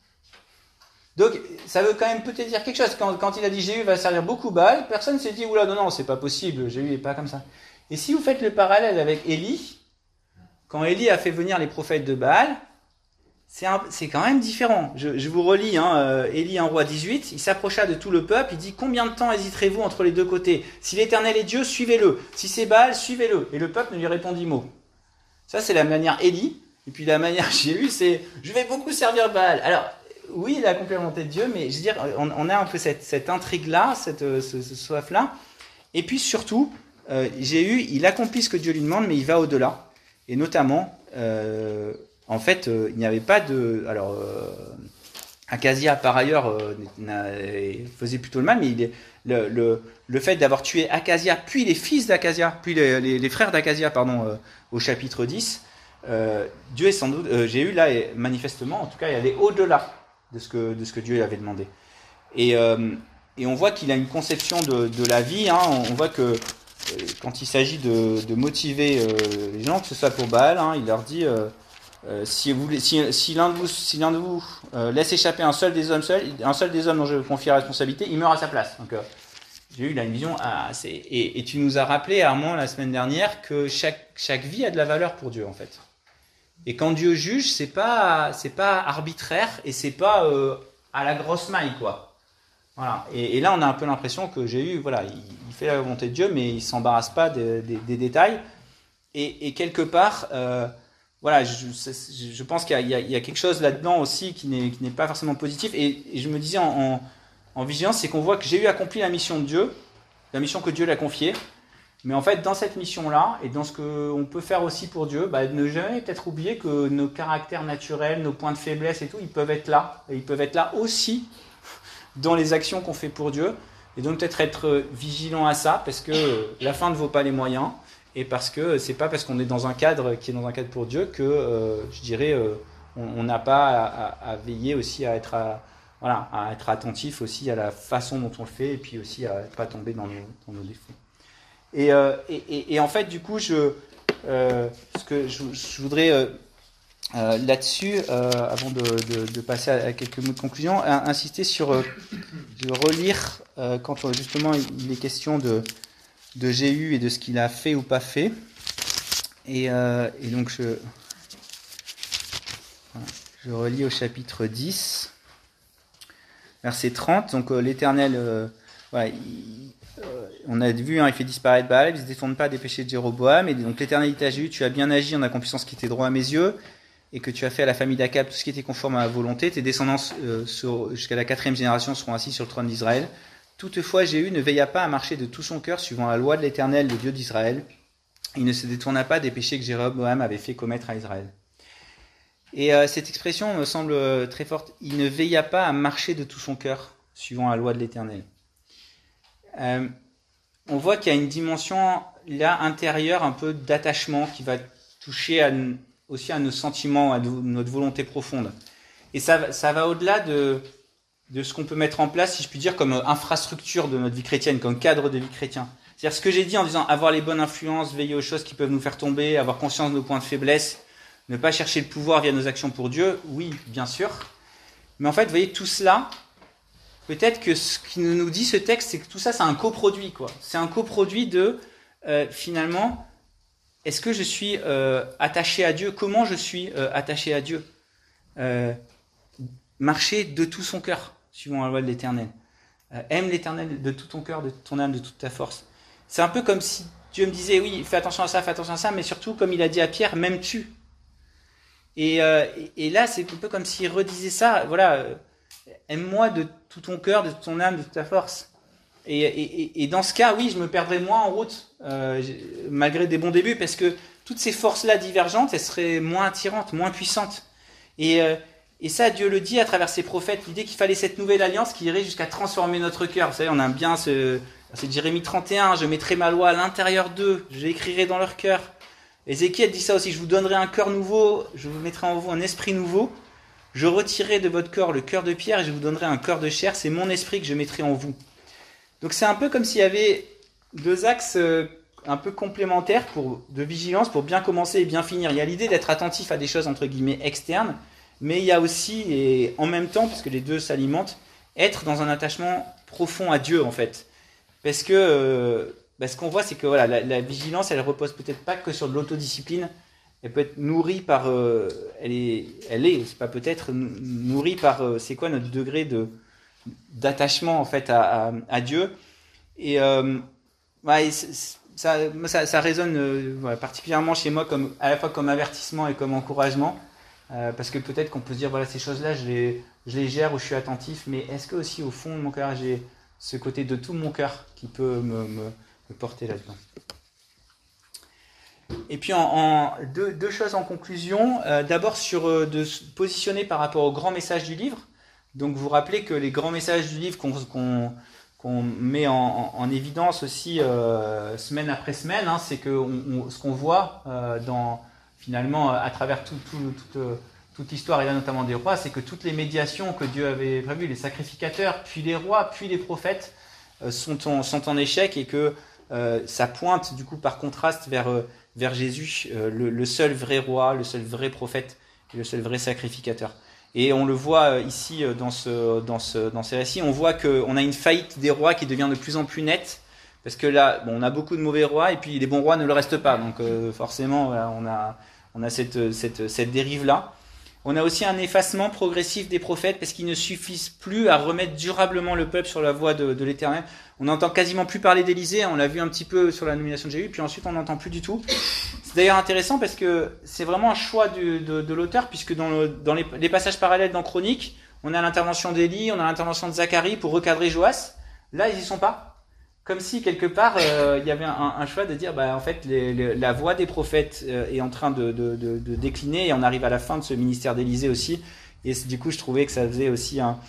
Speaker 1: Donc ça veut quand même peut-être dire quelque chose. Quand, quand il a dit Jéhu va servir beaucoup Baal, personne ne s'est dit oula non non c'est pas possible, Jéhu n'est pas comme ça. Et si vous faites le parallèle avec Élie, quand Élie a fait venir les prophètes de Baal, c'est, un, c'est quand même différent. Je, je vous relis, hein, euh, Élie un roi dix-huit, il s'approcha de tout le peuple, il dit combien de temps hésiterez-vous entre les deux côtés? Si l'Éternel est Dieu, suivez-le. Si c'est Baal, suivez-le. Et le peuple ne lui répondit mot. Ça c'est la manière Élie. Et puis la manière Jéhu, c'est je vais beaucoup servir Baal. Alors oui, il a accompli la volonté de Dieu, mais je veux dire, on, on a un peu cette, cette intrigue-là, cette, ce, ce soif-là. Et puis surtout, euh, Jéhu, il accomplit ce que Dieu lui demande, mais il va au-delà. Et notamment, euh, en fait, euh, il n'y avait pas de... Alors, euh, Akazia, par ailleurs, euh, faisait plutôt le mal, mais il est, le, le, le fait d'avoir tué Akazia, puis les fils d'Akazia, puis les, les, les frères d'Akazia, pardon, euh, au chapitre dix, euh, Dieu est sans doute... Euh, Jéhu, là, est, manifestement, en tout cas, il allait au-delà de ce que, de ce que Dieu lui avait demandé. Et, euh, et on voit qu'il a une conception de, de la vie, hein, on voit que euh, quand il s'agit de, de motiver euh, les gens, que ce soit pour Baal, hein, il leur dit euh, euh, si, vous, si, si l'un de vous, si l'un de vous euh, laisse échapper un seul des hommes seul, un seul des hommes dont je confie la responsabilité, il meurt à sa place. Donc euh, j'ai eu là une vision assez... Et, et tu nous as rappelé, Armand, la semaine dernière, que chaque, chaque vie a de la valeur pour Dieu, en fait. Et quand Dieu juge, c'est pas c'est pas arbitraire et c'est pas euh, à la grosse maille, quoi. Voilà. Et, et là, on a un peu l'impression que Jéhu, voilà, il, il fait la volonté de Dieu, mais il s'embarrasse pas des, des, des détails. Et, et quelque part, euh, voilà, je, je pense qu'il y a, il y a, il y a quelque chose là-dedans aussi qui n'est qui n'est pas forcément positif. Et, et je me disais en, en, en vigilance, c'est qu'on voit que Jéhu accomplit la mission de Dieu, la mission que Dieu l'a confiée. Mais en fait, dans cette mission-là, et dans ce qu'on peut faire aussi pour Dieu, bah, ne jamais peut-être oublier que nos caractères naturels, nos points de faiblesse et tout, ils peuvent être là. Et ils peuvent être là aussi dans les actions qu'on fait pour Dieu. Et donc peut-être être vigilant à ça, parce que la fin ne vaut pas les moyens, et parce que c'est pas parce qu'on est dans un cadre qui est dans un cadre pour Dieu que, euh, je dirais, euh, on n'a pas à, à, à veiller aussi à être, à, voilà, à être attentif aussi à la façon dont on le fait, et puis aussi à ne pas tomber dans nos, dans nos défauts. Et, euh, et, et, et en fait, du coup, je, euh, ce que je, je voudrais euh, euh, là-dessus, euh, avant de, de, de passer à, à quelques mots de conclusion, à, insister sur, euh, je vais relire euh, quand justement il est question de, de Jéhu et de ce qu'il a fait ou pas fait. Et, euh, et donc je, voilà, je relis au chapitre dix, verset trente. Donc euh, l'Éternel, euh, voilà, il, Euh, on a vu, hein, il fait disparaître Baal, il ne se détourne pas des péchés de Jéroboam, et donc l'Éternel dit à Jéhu, tu as bien agi en accomplissant ce qui était droit à mes yeux, et que tu as fait à la famille d'Akab tout ce qui était conforme à ma volonté, tes descendants euh, sur, jusqu'à la quatrième génération seront assis sur le trône d'Israël. Toutefois, Jéhu ne veilla pas à marcher de tout son cœur suivant la loi de l'Éternel, le Dieu d'Israël. Il ne se détourna pas des péchés que Jéroboam avait fait commettre à Israël. Et euh, cette expression me semble euh, très forte. Il ne veilla pas à marcher de tout son cœur suivant la loi de l'Éternel. Euh, on voit qu'il y a une dimension là intérieure un peu d'attachement qui va toucher à, aussi à nos sentiments, à notre volonté profonde. Et ça, ça va au-delà de, de ce qu'on peut mettre en place, si je puis dire, comme infrastructure de notre vie chrétienne, comme cadre de vie chrétien. C'est-à-dire ce que j'ai dit en disant avoir les bonnes influences, veiller aux choses qui peuvent nous faire tomber, avoir conscience de nos points de faiblesse, ne pas chercher le pouvoir via nos actions pour Dieu, oui, bien sûr. Mais en fait, vous voyez, tout cela, peut-être que ce qui nous dit ce texte, c'est que tout ça, c'est un coproduit, quoi. C'est un coproduit de, euh, finalement, est-ce que je suis euh, attaché à Dieu? Comment je suis euh, attaché à Dieu? euh, Marcher de tout son cœur. suivant la loi de l'Éternel. Euh, aime l'Éternel de tout ton cœur, de toute ton âme, de toute ta force. C'est un peu comme si Dieu me disait, oui, fais attention à ça, fais attention à ça, mais surtout, comme il a dit à Pierre, m'aimes-tu ? Et, euh, et là, c'est un peu comme s'il redisait ça, voilà, euh, aime-moi de tout ton cœur, de toute ton âme, de toute ta force. Et, et, et dans ce cas, oui, je me perdrais moins en route, euh, malgré des bons débuts, parce que toutes ces forces-là divergentes, elles seraient moins attirantes, moins puissantes. Et, euh, et ça, Dieu le dit à travers ses prophètes, l'idée qu'il fallait cette nouvelle alliance qui irait jusqu'à transformer notre cœur. Vous savez, on aime bien ce... C'est Jérémie trente et un, je mettrai ma loi à l'intérieur d'eux, je l'écrirai dans leur cœur. Ézéchiel dit ça aussi, je vous donnerai un cœur nouveau, je vous mettrai en vous un esprit nouveau, je retirerai de votre corps le cœur de pierre et je vous donnerai un cœur de chair, c'est mon esprit que je mettrai en vous. Donc c'est un peu comme s'il y avait deux axes euh, un peu complémentaires pour, de vigilance pour bien commencer et bien finir. Il y a l'idée d'être attentif à des choses entre guillemets externes, mais il y a aussi, et en même temps, parce que les deux s'alimentent, être dans un attachement profond à Dieu en fait. Parce que euh, bah, ce qu'on voit, c'est que voilà, la, la vigilance, elle repose peut-être pas que sur de l'autodiscipline, elle peut être nourrie par, euh, elle est, elle est, c'est pas peut-être, nourrie par, euh, c'est quoi notre degré de d'attachement en fait à, à, à Dieu. Et, euh, ouais, ça, ça, ça résonne euh, voilà, particulièrement chez moi comme à la fois comme avertissement et comme encouragement, euh, parce que peut-être qu'on peut se dire voilà ces choses-là, je les, je les gère ou je suis attentif, mais est-ce que aussi au fond de mon cœur j'ai ce côté de tout mon cœur qui peut me, me, me porter là-dedans. Et puis en, en deux, deux choses en conclusion. Euh, d'abord sur euh, de se positionner par rapport au grand message du livre. Donc vous rappelez que les grands messages du livre qu'on, qu'on, qu'on met en, en, en évidence aussi euh, semaine après semaine, hein, c'est que on, on, ce qu'on voit euh, dans finalement à travers tout, tout, toute, toute l'histoire et là notamment des rois, c'est que toutes les médiations que Dieu avait prévues, les sacrificateurs, puis les rois, puis les prophètes, euh, sont, en, sont en échec et que euh, ça pointe du coup par contraste vers, euh, vers Jésus, euh, le, le seul vrai roi, le seul vrai prophète et le seul vrai sacrificateur. Et on le voit ici dans, ce, dans, ce, dans ces récits, on voit qu'on a une faillite des rois qui devient de plus en plus nette, parce que là, bon, on a beaucoup de mauvais rois, et puis les bons rois ne le restent pas, donc euh, forcément, voilà, on a, on a cette, cette, cette dérive-là. On a aussi un effacement progressif des prophètes, parce qu'ils ne suffisent plus à remettre durablement le peuple sur la voie de, de l'Éternel. On n'entend quasiment plus parler d'Élisée, on l'a vu un petit peu sur la nomination de Jéhu, puis ensuite on n'entend plus du tout. C'est d'ailleurs intéressant parce que c'est vraiment un choix du, de, de l'auteur, puisque dans, le, dans les, les passages parallèles dans Chroniques, on a l'intervention d'Élie, on a l'intervention de Zacharie pour recadrer Joas. Là, ils y sont pas. Comme si quelque part euh, il y avait un, un choix de dire, bah en fait, les, les, la voix des prophètes euh, est en train de, de, de, de décliner, et on arrive à la fin de ce ministère d'Élisée aussi. Et du coup, je trouvais que ça faisait aussi un,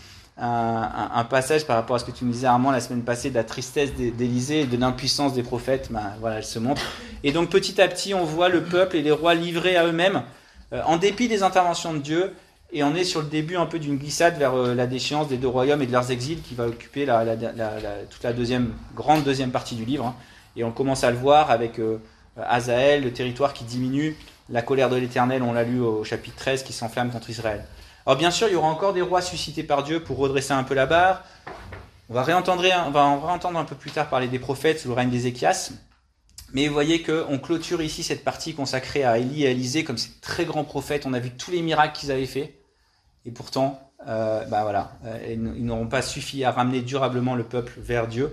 Speaker 1: un, un passage par rapport à ce que tu me disais, Armand, la semaine passée, de la tristesse d'Élisée et de l'impuissance des prophètes. Bah, voilà, elle se montre. Et donc, petit à petit, on voit le peuple et les rois livrés à eux-mêmes, euh, en dépit des interventions de Dieu. Et on est sur le début un peu d'une glissade vers euh, la déchéance des deux royaumes et de leurs exils qui va occuper la, la, la, la, toute la deuxième, grande deuxième partie du livre. Hein. Et on commence à le voir avec euh, Hazaël, le territoire qui diminue, la colère de l'Éternel, on l'a lu au chapitre treize, qui s'enflamme contre Israël. Alors bien sûr, il y aura encore des rois suscités par Dieu pour redresser un peu la barre. On va réentendre, on va, on va entendre un peu plus tard parler des prophètes sous le règne d'Ézéchias. Mais vous voyez qu'on clôture ici cette partie consacrée à Élie et à Élisée comme ces très grands prophètes. On a vu tous les miracles qu'ils avaient faits. Et pourtant, euh, bah voilà, euh, ils n'auront pas suffi à ramener durablement le peuple vers Dieu.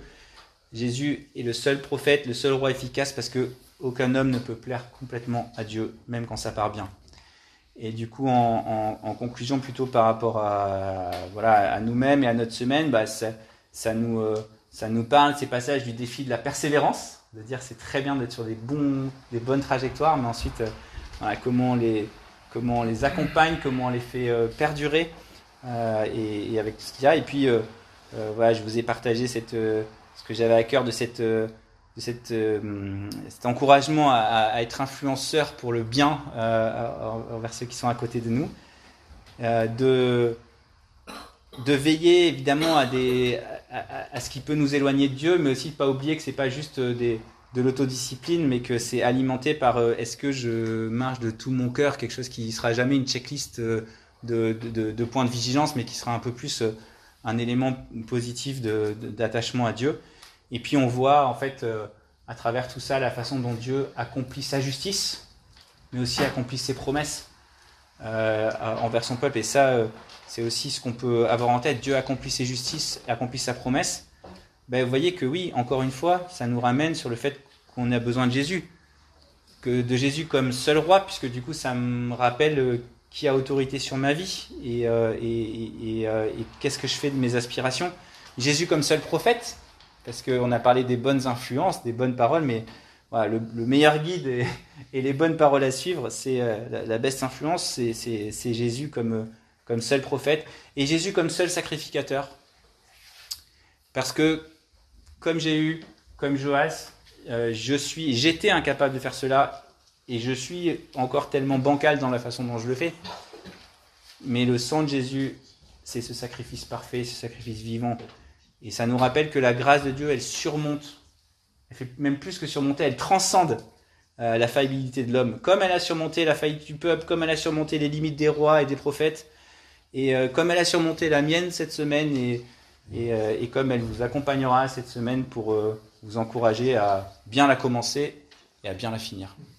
Speaker 1: Jésus est le seul prophète, le seul roi efficace, parce que aucun homme ne peut plaire complètement à Dieu, même quand ça part bien. Et du coup, en, en, en conclusion, plutôt par rapport à, voilà, à nous-mêmes et à notre semaine, bah, ça, ça, nous, euh, ça nous parle, ces passages du défi de la persévérance, de dire c'est très bien d'être sur des, bons, des bonnes trajectoires, mais ensuite, euh, voilà, comment les... comment on les accompagne, comment on les fait euh, perdurer, euh, et, et avec tout ce qu'il y a. Et puis, euh, euh, voilà, je vous ai partagé cette, euh, ce que j'avais à cœur de, cette, euh, de cette, euh, cet encouragement à, à être influenceur pour le bien euh, envers ceux qui sont à côté de nous, euh, de, de veiller évidemment à, des, à, à, à ce qui peut nous éloigner de Dieu, mais aussi de ne pas oublier que ce n'est pas juste des... de l'autodiscipline, mais que c'est alimenté par euh, est-ce que je marche de tout mon cœur, quelque chose qui ne sera jamais une checklist euh, de, de, de, de points de vigilance, mais qui sera un peu plus euh, un élément positif de, de, d'attachement à Dieu. Et puis on voit en fait euh, à travers tout ça la façon dont Dieu accomplit sa justice, mais aussi accomplit ses promesses. euh, envers son peuple. Et ça, euh, c'est aussi ce qu'on peut avoir en tête. Dieu accomplit ses justices, accomplit sa promesse. Ben, vous voyez que oui, encore une fois, ça nous ramène sur le fait qu'on a besoin de Jésus. Que de Jésus comme seul roi, puisque du coup, ça me rappelle euh, qui a autorité sur ma vie et, euh, et, et, et, euh, et qu'est-ce que je fais de mes aspirations. Jésus comme seul prophète, parce qu'on a parlé des bonnes influences, des bonnes paroles, mais voilà, le, le meilleur guide et, et les bonnes paroles à suivre, c'est euh, la, la best influence, c'est, c'est, c'est Jésus comme, comme seul prophète et Jésus comme seul sacrificateur. Parce que, comme j'ai eu, comme Joas, euh, je suis, j'étais incapable de faire cela et je suis encore tellement bancal dans la façon dont je le fais. Mais le sang de Jésus, c'est ce sacrifice parfait, ce sacrifice vivant. Et ça nous rappelle que la grâce de Dieu, elle surmonte, elle fait même plus que surmonter, elle transcende euh, la faillibilité de l'homme. Comme elle a surmonté la faillite du peuple, comme elle a surmonté les limites des rois et des prophètes, et euh, comme elle a surmonté la mienne cette semaine, et, et, euh, et comme elle vous accompagnera cette semaine pour euh, vous encourager à bien la commencer et à bien la finir.